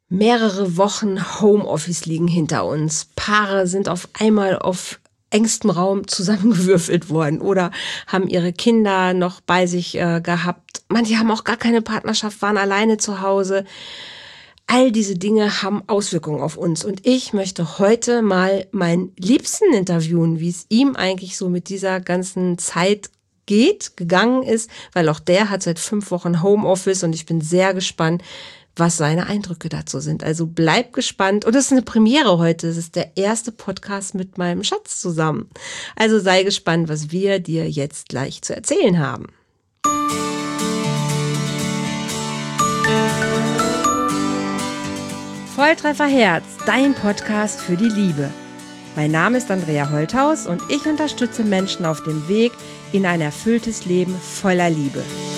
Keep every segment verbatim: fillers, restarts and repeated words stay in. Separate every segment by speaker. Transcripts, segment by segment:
Speaker 1: Mehrere Wochen Homeoffice liegen hinter uns. Paare sind auf einmal auf engstem Raum zusammengewürfelt worden oder haben ihre Kinder noch bei sich äh, gehabt. Manche haben auch gar keine Partnerschaft, waren alleine zu Hause. All diese Dinge haben Auswirkungen auf uns. Und ich möchte heute mal meinen Liebsten interviewen, wie es ihm eigentlich so mit dieser ganzen Zeit geht, gegangen ist, weil auch der hat seit fünf Wochen Homeoffice und ich bin sehr gespannt, was seine Eindrücke dazu sind. Also bleib gespannt. Und es ist eine Premiere heute. Es ist der erste Podcast mit meinem Schatz zusammen. Also sei gespannt, was wir dir jetzt gleich zu erzählen haben. Volltreffer Herz, dein Podcast für die Liebe. Mein Name ist Andrea Holthaus und ich unterstütze Menschen auf dem Weg in ein erfülltes Leben voller Liebe.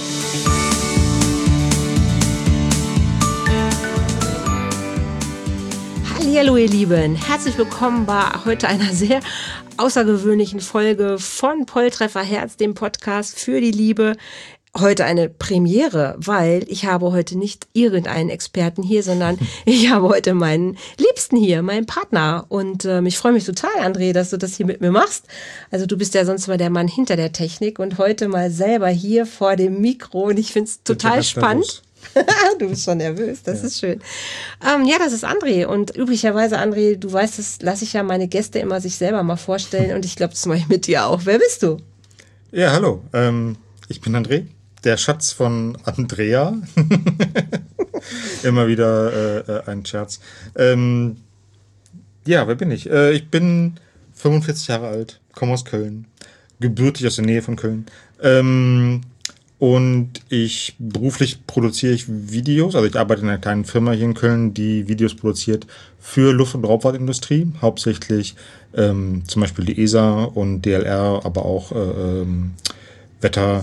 Speaker 1: Hallo ihr Lieben, herzlich willkommen bei heute einer sehr außergewöhnlichen Folge von Volltreffer Herz, dem Podcast für die Liebe. Heute eine Premiere, weil ich habe heute nicht irgendeinen Experten hier, sondern ich habe heute meinen Liebsten hier, meinen Partner. Und ähm, ich freue mich total, André, dass du das hier mit mir machst. Also du bist ja sonst mal der Mann hinter der Technik und heute mal selber hier vor dem Mikro. Und ich finde es total spannend. Du bist schon nervös, das ja. ist schön. Ähm, ja, das ist André. Und üblicherweise, André, du weißt, das lasse ich ja meine Gäste immer sich selber mal vorstellen. Und ich glaube, das mache ich mit dir auch. Wer bist du?
Speaker 2: Ja, hallo. Ähm, ich bin André. Der Schatz von Andrea. Immer wieder äh, ein Scherz. Ähm, ja, wer bin ich? Äh, ich bin fünfundvierzig Jahre alt, komme aus Köln, gebürtig aus der Nähe von Köln. Ähm, und ich beruflich produziere ich Videos. Also ich arbeite in einer kleinen Firma hier in Köln, die Videos produziert für Luft- und Raumfahrtindustrie. Hauptsächlich ähm, zum Beispiel die E S A und D L R, aber auch äh, ähm, Wetter.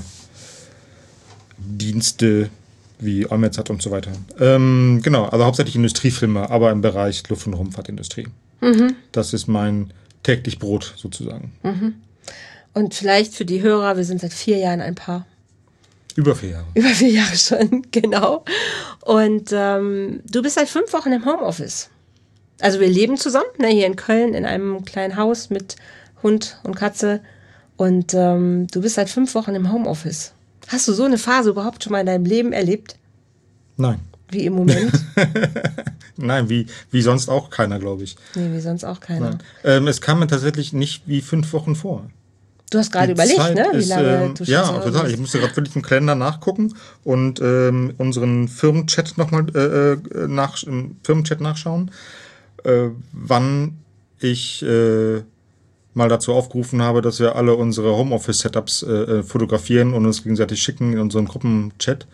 Speaker 2: Dienste wie Olmetsat und so weiter. Ähm, genau, also hauptsächlich Industriefilme, aber im Bereich Luft- und Raumfahrtindustrie. Mhm. Das ist mein täglich Brot sozusagen.
Speaker 1: Mhm. Und vielleicht für die Hörer, wir sind seit vier Jahren ein Paar.
Speaker 2: Über vier Jahre.
Speaker 1: Über vier Jahre schon, genau. Und ähm, du bist seit fünf Wochen im Homeoffice. Also wir leben zusammen, ne, hier in Köln in einem kleinen Haus mit Hund und Katze. Und ähm, du bist seit fünf Wochen im Homeoffice. Hast du so eine Phase überhaupt schon mal in deinem Leben erlebt?
Speaker 2: Nein.
Speaker 1: Wie im Moment?
Speaker 2: Nein, wie, wie sonst auch keiner, glaube ich.
Speaker 1: Nee, wie sonst auch keiner.
Speaker 2: Ähm, es kam mir tatsächlich nicht wie fünf Wochen vor.
Speaker 1: Du hast gerade überlegt,
Speaker 2: Zeit
Speaker 1: ne? Wie
Speaker 2: ist,
Speaker 1: lange
Speaker 2: ähm,
Speaker 1: du schon
Speaker 2: Ja,
Speaker 1: so
Speaker 2: total.
Speaker 1: bist.
Speaker 2: Ich musste gerade wirklich im Kalender nachgucken und ähm, unseren Firmenchat nochmal äh, nach, im Firmenchat nachschauen, äh, wann ich äh, mal dazu aufgerufen habe, dass wir alle unsere Homeoffice-Setups äh, fotografieren und uns gegenseitig schicken in unserem Gruppenchat.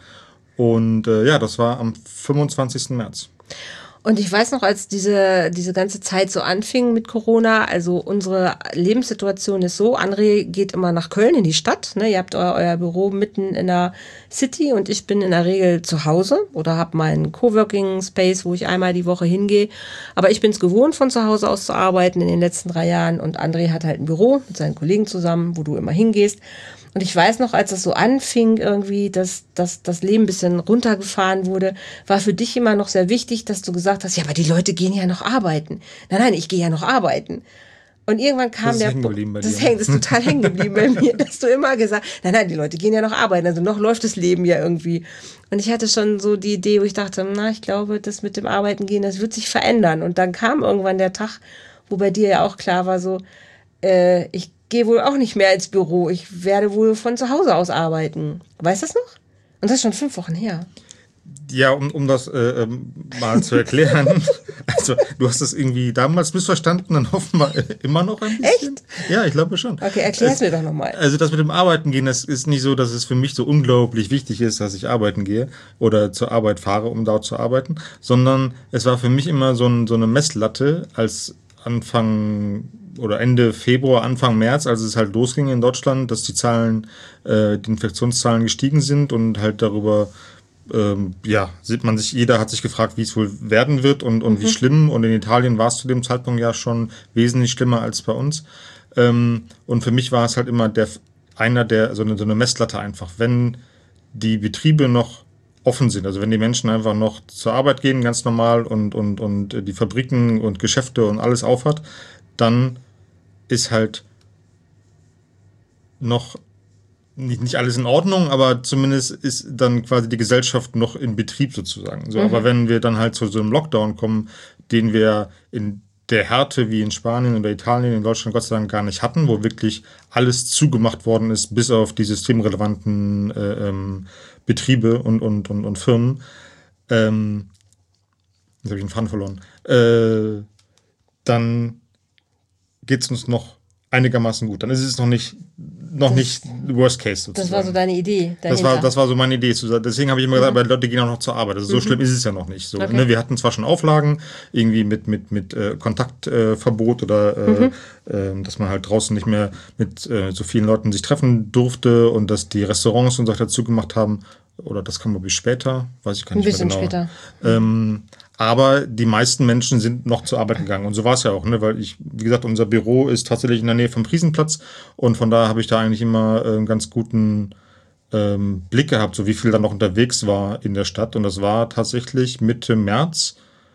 Speaker 2: Und äh, ja, das war am fünfundzwanzigsten März.
Speaker 1: Und ich weiß noch, als diese, diese ganze Zeit so anfing mit Corona, also unsere Lebenssituation ist so, André geht immer nach Köln in die Stadt, ne? Ihr habt euer, euer Büro mitten in der City und ich bin in der Regel zu Hause oder habe meinen Coworking Space, wo ich einmal die Woche hingehe. Aber ich bin es gewohnt, von zu Hause aus zu arbeiten in den letzten drei Jahren und André hat halt ein Büro mit seinen Kollegen zusammen, wo du immer hingehst. Und ich weiß noch, als das so anfing, irgendwie, dass, dass das Leben ein bisschen runtergefahren wurde, war für dich immer noch sehr wichtig, dass du gesagt hast, ja, aber die Leute gehen ja noch arbeiten. Nein, nein, ich gehe ja noch arbeiten. Und irgendwann kam
Speaker 2: das ist
Speaker 1: der
Speaker 2: hängen geblieben bei dir.
Speaker 1: Das hängt, ist total hängen geblieben bei mir, dass du immer gesagt hast, nein, nein, die Leute gehen ja noch arbeiten, also noch läuft das Leben ja irgendwie. Und ich hatte schon so die Idee, wo ich dachte, na, ich glaube, das mit dem Arbeiten gehen, das wird sich verändern. Und dann kam irgendwann der Tag, wo bei dir ja auch klar war, so, äh, ich gehe wohl auch nicht mehr ins Büro. Ich werde wohl von zu Hause aus arbeiten. Weißt du das noch? Und das ist schon fünf Wochen her.
Speaker 2: Ja, um, um das äh, mal zu erklären. Also, du hast das irgendwie damals missverstanden, dann offenbar immer noch ein bisschen.
Speaker 1: Echt?
Speaker 2: Ja, ich glaube schon.
Speaker 1: Okay, erklär es mir doch nochmal.
Speaker 2: Also, das mit dem Arbeiten gehen, das ist nicht so, dass es für mich so unglaublich wichtig ist, dass ich arbeiten gehe oder zur Arbeit fahre, um dort zu arbeiten, sondern es war für mich immer so, ein, so eine Messlatte, als Anfang oder Ende Februar, Anfang März, als es halt losging in Deutschland, dass die Zahlen, äh, die Infektionszahlen gestiegen sind und halt darüber, ähm, ja, sieht man sich, jeder hat sich gefragt, wie es wohl werden wird und, und mhm. wie schlimm. Und in Italien war es zu dem Zeitpunkt ja schon wesentlich schlimmer als bei uns. Ähm, und für mich war es halt immer der, einer der, so eine, so eine Messlatte einfach. Wenn die Betriebe noch offen sind. Also wenn die Menschen einfach noch zur Arbeit gehen, ganz normal und, und, und die Fabriken und Geschäfte und alles aufhat, dann ist halt noch nicht, nicht alles in Ordnung, aber zumindest ist dann quasi die Gesellschaft noch in Betrieb sozusagen. So, mhm. Aber wenn wir dann halt zu so einem Lockdown kommen, den wir in der Härte wie in Spanien oder Italien, in Deutschland Gott sei Dank gar nicht hatten, wo wirklich alles zugemacht worden ist, bis auf die systemrelevanten äh, ähm, Betriebe und, und, und, und Firmen. Ähm, jetzt habe ich den Faden verloren. Äh, dann geht es uns noch einigermaßen gut. Dann ist es noch nicht noch das, nicht Worst Case sozusagen.
Speaker 1: Das war so deine Idee dahinter.
Speaker 2: Das war, das war so meine Idee. Deswegen habe ich immer gesagt, mhm. aber Leute gehen auch noch zur Arbeit. Also so mhm. schlimm ist es ja noch nicht. So, okay. ne, wir hatten zwar schon Auflagen, irgendwie mit, mit, mit äh, Kontaktverbot äh, oder äh, mhm. äh, dass man halt draußen nicht mehr mit äh, so vielen Leuten sich treffen durfte und dass die Restaurants und so weiter zugemacht haben. Oder das kam, glaube ich, später. Weiß ich gar nicht
Speaker 1: Ein bisschen
Speaker 2: mehr genau.
Speaker 1: später.
Speaker 2: Ähm, Aber die meisten Menschen sind noch zur Arbeit gegangen. Und so war es ja auch, ne? Weil ich, wie gesagt, unser Büro ist tatsächlich in der Nähe vom Friesenplatz. Und von daher habe ich da eigentlich immer äh, einen ganz guten ähm, Blick gehabt, so wie viel da noch unterwegs war in der Stadt. Und das war tatsächlich Mitte März,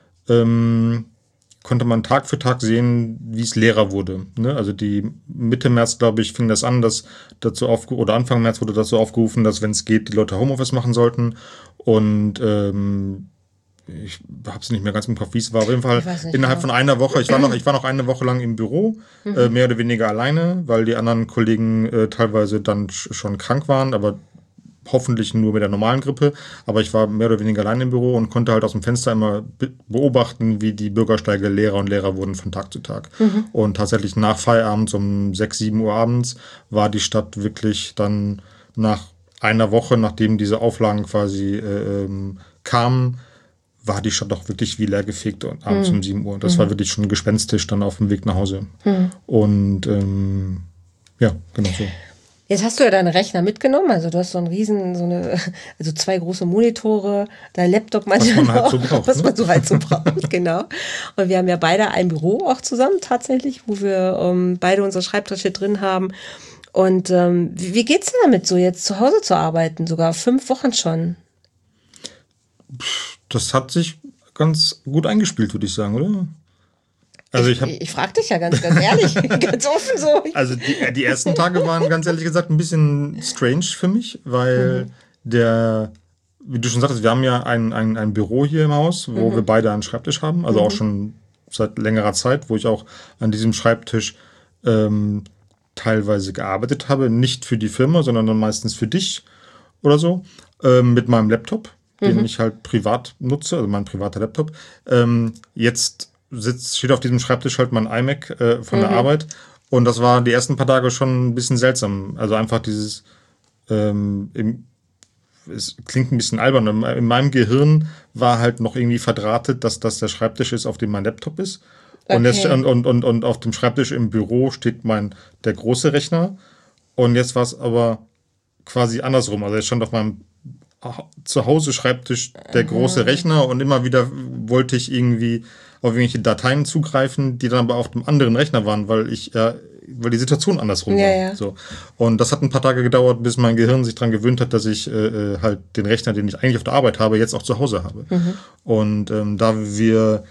Speaker 2: ähm, konnte man Tag für Tag sehen, wie es leerer wurde. Ne? Also die Mitte März, glaube ich, fing das an, dass dazu aufge- oder Anfang März wurde dazu aufgerufen, dass, wenn es geht, die Leute Homeoffice machen sollten. Und ähm, ich habe es nicht mehr ganz im Kopf, wie es war. Auf jeden Fall nicht, innerhalb genau. von einer Woche. Ich war noch, ich war noch eine Woche lang im Büro, mhm. äh, mehr oder weniger alleine, weil die anderen Kollegen äh, teilweise dann sch- schon krank waren, aber hoffentlich nur mit der normalen Grippe. Aber ich war mehr oder weniger alleine im Büro und konnte halt aus dem Fenster immer be- beobachten, wie die Bürgersteige leerer und leerer wurden von Tag zu Tag. Mhm. Und tatsächlich nach Feierabend um sechs, sieben Uhr abends war die Stadt wirklich dann nach einer Woche, nachdem diese Auflagen quasi äh, ähm, kamen, war die Stadt auch wirklich wie leer gefegt und abends mhm. um sieben Uhr. Das mhm. war wirklich schon gespenstisch dann auf dem Weg nach Hause. Mhm. Und ähm, ja, genau so.
Speaker 1: Jetzt hast du ja deinen Rechner mitgenommen, also du hast so einen riesen, so eine, also zwei große Monitore, dein Laptop manchmal was man halt so braucht, was ne? man so halt so braucht, genau. Und wir haben ja beide ein Büro auch zusammen tatsächlich, wo wir ähm, beide unsere Schreibtische drin haben. Und ähm, wie, wie geht's denn damit, so jetzt zu Hause zu arbeiten, sogar fünf Wochen schon?
Speaker 2: Das hat sich ganz gut eingespielt, würde ich sagen, oder? Also ich,
Speaker 1: ich, ich frage dich ja ganz, ganz ehrlich, ganz offen so.
Speaker 2: Also die, die ersten Tage waren ganz ehrlich gesagt ein bisschen strange für mich, weil mhm. der, wie du schon sagtest, wir haben ja ein, ein, ein Büro hier im Haus, wo mhm. wir beide einen Schreibtisch haben, also mhm. auch schon seit längerer Zeit, wo ich auch an diesem Schreibtisch ähm, teilweise gearbeitet habe, nicht für die Firma, sondern dann meistens für dich oder so, ähm, mit meinem Laptop, den mhm. ich halt privat nutze, also mein privater Laptop. Ähm, jetzt sitzt, steht auf diesem Schreibtisch halt mein iMac äh, von mhm. der Arbeit. Und das war die ersten paar Tage schon ein bisschen seltsam. Also einfach dieses, ähm, im, es klingt ein bisschen albern, in meinem Gehirn war halt noch irgendwie verdrahtet, dass das der Schreibtisch ist, auf dem mein Laptop ist. Okay. Und, jetzt, und, und, und, und auf dem Schreibtisch im Büro steht mein, der große Rechner. Und jetzt war es aber quasi andersrum. Also jetzt stand auf meinem Zuhause-Schreibtisch der große Rechner und immer wieder wollte ich irgendwie auf irgendwelche Dateien zugreifen, die dann aber auf dem anderen Rechner waren, weil ich äh, weil die Situation andersrum
Speaker 1: ja,
Speaker 2: war.
Speaker 1: Ja.
Speaker 2: So. Und das hat ein paar Tage gedauert, bis mein Gehirn sich daran gewöhnt hat, dass ich äh, halt den Rechner, den ich eigentlich auf der Arbeit habe, jetzt auch zu Hause habe. Mhm. Und ähm, da wir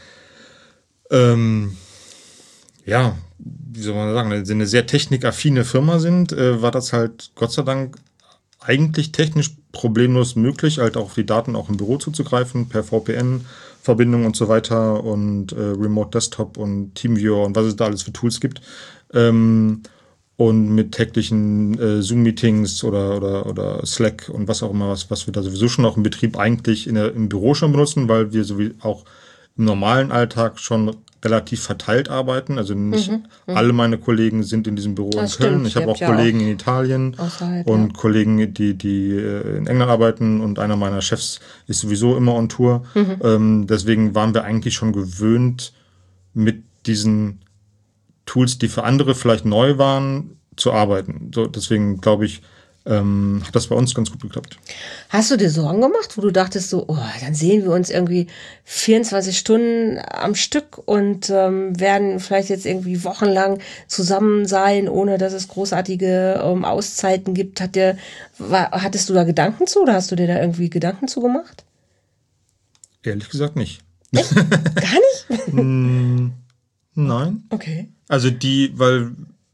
Speaker 2: ähm, ja, wie soll man sagen, eine sehr technikaffine Firma sind, äh, war das halt Gott sei Dank eigentlich technisch problemlos möglich, halt auch auf die Daten auch im Büro zuzugreifen, per V P N-Verbindung und so weiter und äh, Remote Desktop und TeamViewer und was es da alles für Tools gibt. Ähm, und mit täglichen äh, Zoom-Meetings oder, oder, oder Slack und was auch immer, was, was wir da sowieso schon auch im Betrieb eigentlich in der, im Büro schon benutzen, weil wir so wie auch im normalen Alltag schon relativ verteilt arbeiten. Also nicht mhm, alle meine Kollegen sind in diesem Büro das in Köln. Stimmt. Ich habe auch ja Kollegen auch in Italien und ja. Kollegen, die, die in England arbeiten und einer meiner Chefs ist sowieso immer on Tour. Mhm. Ähm, deswegen waren wir eigentlich schon gewöhnt, mit diesen Tools, die für andere vielleicht neu waren, zu arbeiten. So, deswegen glaube ich, ähm, hat das bei uns ganz gut geklappt.
Speaker 1: Hast du dir Sorgen gemacht, wo du dachtest so, oh, dann sehen wir uns irgendwie vierundzwanzig Stunden am Stück und ähm, werden vielleicht jetzt irgendwie wochenlang zusammen sein, ohne dass es großartige ähm, Auszeiten gibt? Hat dir, war, hattest du da Gedanken zu oder hast du dir da irgendwie Gedanken zu gemacht?
Speaker 2: Ehrlich gesagt nicht.
Speaker 1: Echt? Gar nicht?
Speaker 2: mm, nein.
Speaker 1: Okay.
Speaker 2: Also die, weil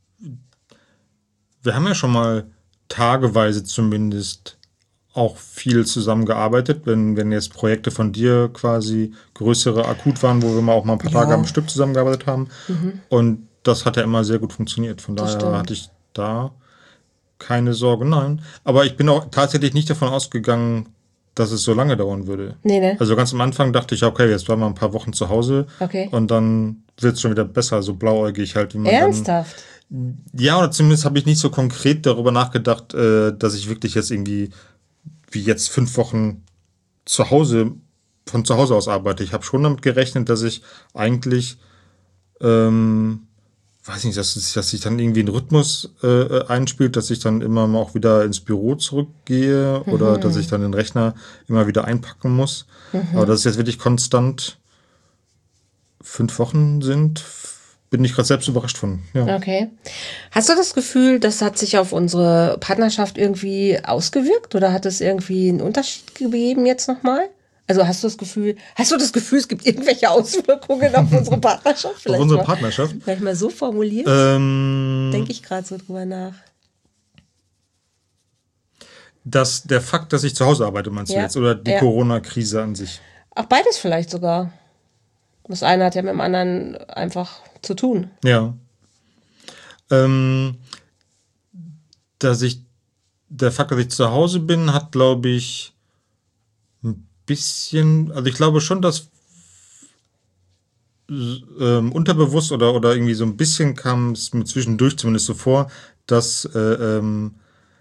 Speaker 2: wir haben ja schon mal tageweise zumindest auch viel zusammengearbeitet, wenn, wenn jetzt Projekte von dir quasi größere akut waren, wo wir mal auch mal ein paar
Speaker 1: Ja.
Speaker 2: Tage am Stück zusammengearbeitet haben.
Speaker 1: Mhm.
Speaker 2: Und das hat ja immer sehr gut funktioniert. Von
Speaker 1: Das
Speaker 2: daher
Speaker 1: stimmt.
Speaker 2: hatte ich da keine Sorge, nein. Aber ich bin auch tatsächlich nicht davon ausgegangen, dass es so lange dauern würde.
Speaker 1: Nee, ne?
Speaker 2: Also ganz am Anfang dachte ich, okay, jetzt bleiben wir ein paar Wochen zu Hause
Speaker 1: Okay.
Speaker 2: und dann wird es schon wieder besser, so blauäugig halt, wie man dann.
Speaker 1: Ernsthaft?
Speaker 2: Ja, oder zumindest habe ich nicht so konkret darüber nachgedacht, äh, dass ich wirklich jetzt irgendwie wie jetzt fünf Wochen zu Hause, von zu Hause aus arbeite. Ich habe schon damit gerechnet, dass ich eigentlich, ähm, weiß nicht, dass, dass sich dann irgendwie ein Rhythmus äh, einspielt, dass ich dann immer mal auch wieder ins Büro zurückgehe mhm. oder dass ich dann den Rechner immer wieder einpacken muss. Mhm. Aber dass es jetzt wirklich konstant fünf Wochen sind, bin ich gerade selbst überrascht von. Ja.
Speaker 1: Okay. Hast du das Gefühl, das hat sich auf unsere Partnerschaft irgendwie ausgewirkt oder hat es irgendwie einen Unterschied gegeben jetzt nochmal? Also hast du das Gefühl, hast du das Gefühl, es gibt irgendwelche Auswirkungen auf unsere Partnerschaft? Vielleicht
Speaker 2: auf unsere
Speaker 1: mal,
Speaker 2: Partnerschaft?
Speaker 1: Vielleicht mal so formuliert?
Speaker 2: Ähm,
Speaker 1: Denke ich gerade so drüber nach.
Speaker 2: Dass der Fakt, dass ich zu Hause arbeite, meinst
Speaker 1: Ja.
Speaker 2: du jetzt? Oder die
Speaker 1: Ja.
Speaker 2: Corona-Krise an sich?
Speaker 1: Ach, beides vielleicht sogar. Das eine hat ja mit dem anderen einfach zu tun.
Speaker 2: Ja. Ähm, dass ich, der Fakt, dass ich zu Hause bin, hat, glaube ich, ein bisschen, also ich glaube schon, dass ähm, unterbewusst oder, oder irgendwie so ein bisschen kam es mir zwischendurch zumindest so vor, dass, äh, ähm,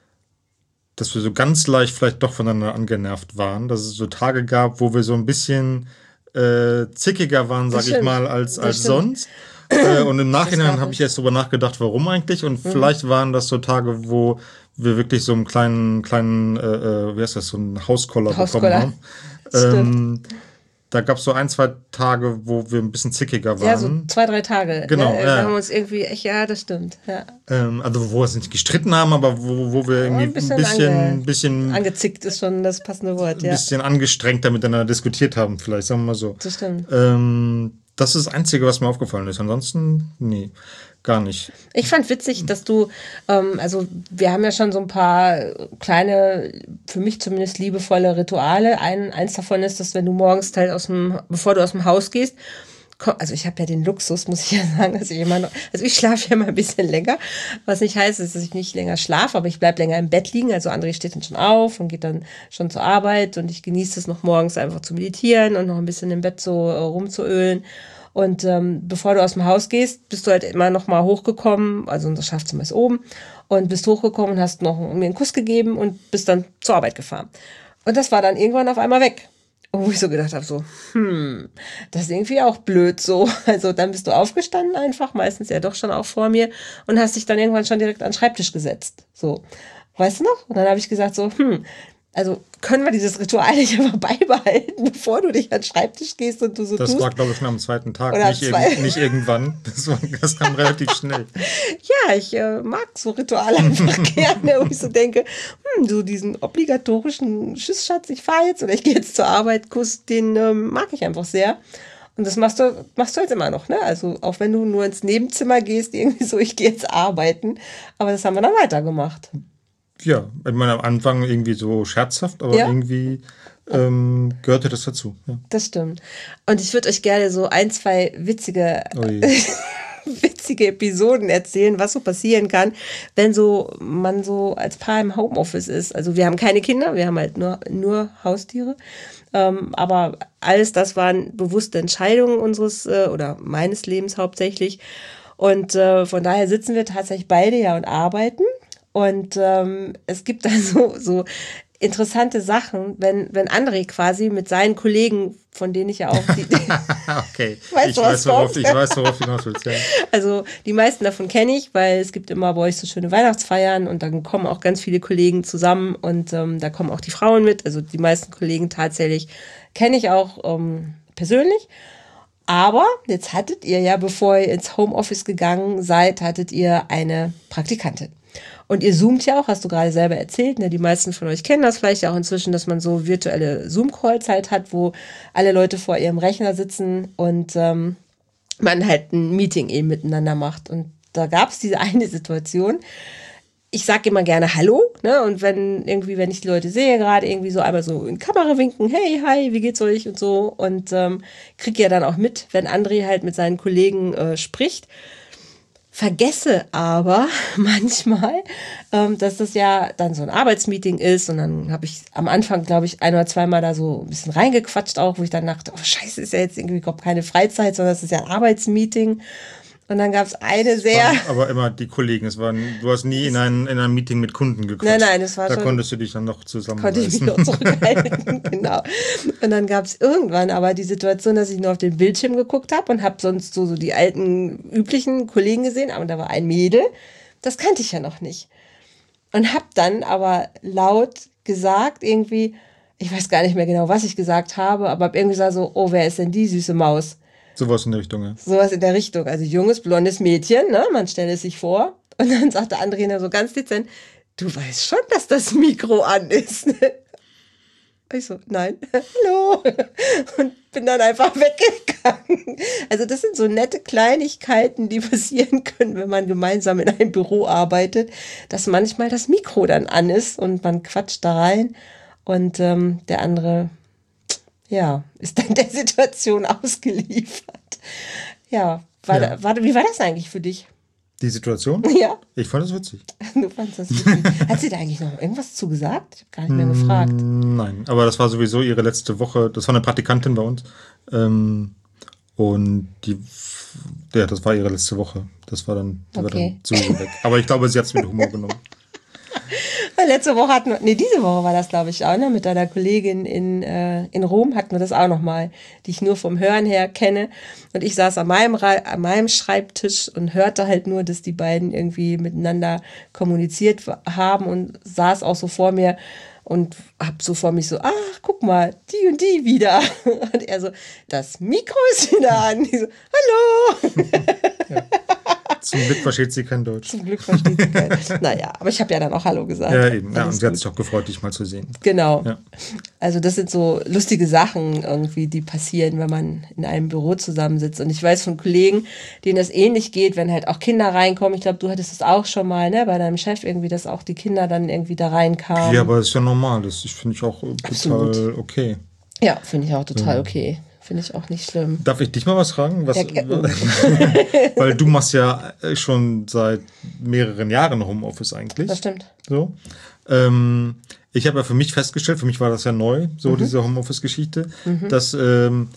Speaker 2: dass wir so ganz leicht vielleicht doch voneinander angenervt waren, dass es so Tage gab, wo wir so ein bisschen äh, zickiger waren, sag
Speaker 1: Das
Speaker 2: ich
Speaker 1: stimmt.
Speaker 2: mal, als,
Speaker 1: Das
Speaker 2: als
Speaker 1: stimmt.
Speaker 2: sonst. Äh, und im Nachhinein
Speaker 1: glaub
Speaker 2: habe
Speaker 1: ich.
Speaker 2: ich erst drüber nachgedacht, warum eigentlich. Und
Speaker 1: Mhm.
Speaker 2: vielleicht waren das so Tage, wo wir wirklich so einen kleinen, kleinen, äh, äh, wie heißt das, so einen Hauskoller bekommen
Speaker 1: Hauskoller.
Speaker 2: haben.
Speaker 1: Stimmt.
Speaker 2: Ähm, da gab es so ein, zwei Tage, wo wir ein bisschen zickiger waren.
Speaker 1: Ja, so zwei, drei Tage.
Speaker 2: Genau,
Speaker 1: Ne?
Speaker 2: ja.
Speaker 1: Wir haben uns irgendwie, echt, ja, das stimmt. Ja.
Speaker 2: Ähm, also wo wir uns nicht gestritten haben, aber wo, wo wir irgendwie
Speaker 1: ein bisschen
Speaker 2: ein bisschen,
Speaker 1: ange-
Speaker 2: bisschen,
Speaker 1: Angezickt ist schon das passende Wort,
Speaker 2: ein
Speaker 1: ja.
Speaker 2: bisschen angestrengter miteinander diskutiert haben, vielleicht, sagen wir mal so.
Speaker 1: Das stimmt.
Speaker 2: Ähm, das ist das Einzige, was mir aufgefallen ist. Ansonsten, nee, gar nicht.
Speaker 1: Ich fand witzig, dass du, ähm, also wir haben ja schon so ein paar kleine, für mich zumindest liebevolle Rituale. Ein, eins davon ist, dass wenn du morgens halt aus dem, bevor du aus dem Haus gehst, komm, also ich habe ja den Luxus, muss ich ja sagen, dass ich immer noch, also ich schlafe ja mal ein bisschen länger, was nicht heißt, dass ich nicht länger schlafe, aber ich bleib länger im Bett liegen. Also André steht dann schon auf und geht dann schon zur Arbeit und ich genieße es noch morgens einfach zu meditieren und noch ein bisschen im Bett so äh, rumzuölen. Und ähm, bevor du aus dem Haus gehst, bist du halt immer noch mal hochgekommen, also unser Schlafzimmer ist oben, und bist hochgekommen und hast noch mir einen Kuss gegeben und bist dann zur Arbeit gefahren. Und das war dann irgendwann auf einmal weg. Und wo ich so gedacht habe, so, hm, das ist irgendwie auch blöd so. Also dann bist du aufgestanden einfach, meistens ja doch schon auch vor mir, und hast dich dann irgendwann schon direkt an den Schreibtisch gesetzt. So, weißt du noch? Und dann habe ich gesagt so, hm, also können wir dieses Ritual nicht einfach beibehalten, bevor du dich an den Schreibtisch gehst und du so
Speaker 2: Das
Speaker 1: tust?
Speaker 2: war, glaube ich, schon am zweiten Tag,
Speaker 1: Oder
Speaker 2: nicht,
Speaker 1: zwei.
Speaker 2: irg nicht irgendwann. Das, war, das kam relativ schnell.
Speaker 1: Ja, ich äh, mag so Rituale einfach gerne, wo ich so denke, hm, so diesen obligatorischen Tschüss, Schatz, ich fahre jetzt oder ich gehe jetzt zur Arbeit, Kuss, den ähm, mag ich einfach sehr. Und das machst du, machst du jetzt immer noch, ne? Also auch wenn du nur ins Nebenzimmer gehst, irgendwie so, ich gehe jetzt arbeiten. Aber das haben wir dann weitergemacht.
Speaker 2: Ja, ich meine, am Anfang irgendwie so scherzhaft, aber
Speaker 1: Ja.
Speaker 2: irgendwie ähm, gehörte das dazu. Ja.
Speaker 1: Das stimmt. Und ich würde euch gerne so ein, zwei witzige,
Speaker 2: Ui.
Speaker 1: witzige Episoden erzählen, was so passieren kann, wenn so man so als Paar im Homeoffice ist. Also wir haben keine Kinder, wir haben halt nur, nur Haustiere. Ähm, aber alles das waren bewusste Entscheidungen unseres äh, oder meines Lebens hauptsächlich. Und äh, von daher sitzen wir tatsächlich beide ja und arbeiten. Und ähm, es gibt da so, so interessante Sachen, wenn, wenn André quasi mit seinen Kollegen, von denen ich ja auch die,
Speaker 2: okay,
Speaker 1: weißt
Speaker 2: ich,
Speaker 1: du,
Speaker 2: weiß, worauf, ich weiß, worauf du hinaus willst. Ja.
Speaker 1: Also die meisten davon kenne ich, weil es gibt immer bei euch so schöne Weihnachtsfeiern und dann kommen auch ganz viele Kollegen zusammen und ähm, da kommen auch die Frauen mit. Also die meisten Kollegen tatsächlich kenne ich auch ähm, persönlich. Aber jetzt hattet ihr ja, bevor ihr ins Homeoffice gegangen seid, hattet ihr eine Praktikantin. Und ihr zoomt ja auch, hast du gerade selber erzählt, ne? Die meisten von euch kennen das vielleicht auch inzwischen, dass man so virtuelle Zoom-Calls halt hat, wo alle Leute vor ihrem Rechner sitzen und ähm, man halt ein Meeting eben miteinander macht. Und da gab es diese eine Situation. Ich sage immer gerne Hallo, ne? Und wenn irgendwie, wenn ich die Leute sehe, gerade irgendwie so einmal so in die Kamera winken, hey, hi, wie geht's euch und so. Und ähm, kriege ja dann auch mit, wenn André halt mit seinen Kollegen äh, spricht. Vergesse aber manchmal, ähm, dass das ja dann so ein Arbeitsmeeting ist und dann habe ich am Anfang, glaube ich, ein oder zweimal da so ein bisschen reingequatscht auch, wo ich dann dachte, oh scheiße, ist ja jetzt irgendwie überhaupt keine Freizeit, sondern es ist ja ein Arbeitsmeeting. Und dann gab es eine sehr...
Speaker 2: Waren aber immer die Kollegen, es waren, du hast nie in ein, in ein Meeting mit Kunden gequatscht.
Speaker 1: Nein, nein, das war
Speaker 2: da
Speaker 1: schon...
Speaker 2: Da konntest du dich dann noch zusammenreißen.
Speaker 1: Konnte ich mich noch zurückhalten, genau. Und dann gab es irgendwann aber die Situation, dass ich nur auf den Bildschirm geguckt habe und habe sonst so, so die alten, üblichen Kollegen gesehen, aber da war ein Mädel, das kannte ich ja noch nicht. Und habe dann aber laut gesagt, irgendwie, ich weiß gar nicht mehr genau, was ich gesagt habe, aber habe irgendwie gesagt so, oh, wer ist denn die süße Maus?
Speaker 2: Sowas in der Richtung, ja.
Speaker 1: Sowas in der Richtung. Also junges, blondes Mädchen, ne? Man stelle es sich vor. Und dann sagte André so ganz dezent, du weißt schon, dass das Mikro an ist. Ich so, nein, hallo. Und bin dann einfach weggegangen. Also das sind so nette Kleinigkeiten, die passieren können, wenn man gemeinsam in einem Büro arbeitet, dass manchmal das Mikro dann an ist und man quatscht da rein und ähm, der andere... ja, ist dann der Situation ausgeliefert. Ja, war
Speaker 2: ja.
Speaker 1: Da, war, wie war das eigentlich für dich?
Speaker 2: Die Situation?
Speaker 1: Ja.
Speaker 2: Ich fand das witzig.
Speaker 1: Du fandest das witzig. Hat sie da eigentlich noch irgendwas zugesagt? Ich habe gar nicht mehr gefragt.
Speaker 2: Nein, aber das war sowieso ihre letzte Woche. Das war eine Praktikantin bei uns. Ähm, und die, ja, das war ihre letzte Woche. Das war dann, die okay. war dann sowieso weg. Aber ich glaube, sie hat es mit Humor genommen.
Speaker 1: Letzte Woche hatten wir, nee, diese Woche war das, glaube ich, auch, ne? Mit deiner Kollegin in, äh, in Rom hatten wir das auch nochmal, die ich nur vom Hören her kenne. Und ich saß an meinem, an meinem Schreibtisch und hörte halt nur, dass die beiden irgendwie miteinander kommuniziert haben und saß auch so vor mir und hab so vor mich so, ach, guck mal, die und die wieder. Und er so, das Mikro ist wieder an. Ich so, hallo.
Speaker 2: Ja. Zum Glück versteht sie kein Deutsch.
Speaker 1: Zum Glück versteht sie kein Deutsch. Naja, aber ich habe ja dann auch Hallo gesagt.
Speaker 2: Ja, eben. Ja, und sie hat sich auch gefreut, dich mal zu sehen.
Speaker 1: Genau.
Speaker 2: Ja.
Speaker 1: Also das sind so lustige Sachen irgendwie, die passieren, wenn man in einem Büro zusammensitzt. Und ich weiß von Kollegen, denen das ähnlich geht, wenn halt auch Kinder reinkommen. Ich glaube, du hattest es auch schon mal, ne, bei deinem Chef irgendwie, dass auch die Kinder dann irgendwie da reinkamen.
Speaker 2: Ja, aber das ist ja normal. Das finde ich auch
Speaker 1: Absolut.
Speaker 2: Total okay.
Speaker 1: Ja, finde ich auch total ja. okay. Finde ich auch nicht schlimm.
Speaker 2: Darf ich dich mal was fragen? Was,
Speaker 1: ja,
Speaker 2: weil du machst ja schon seit mehreren Jahren Homeoffice eigentlich.
Speaker 1: Das stimmt.
Speaker 2: So. Ähm, ich habe ja für mich festgestellt, für mich war das ja neu, so mhm. diese Homeoffice-Geschichte, mhm. dass ähm,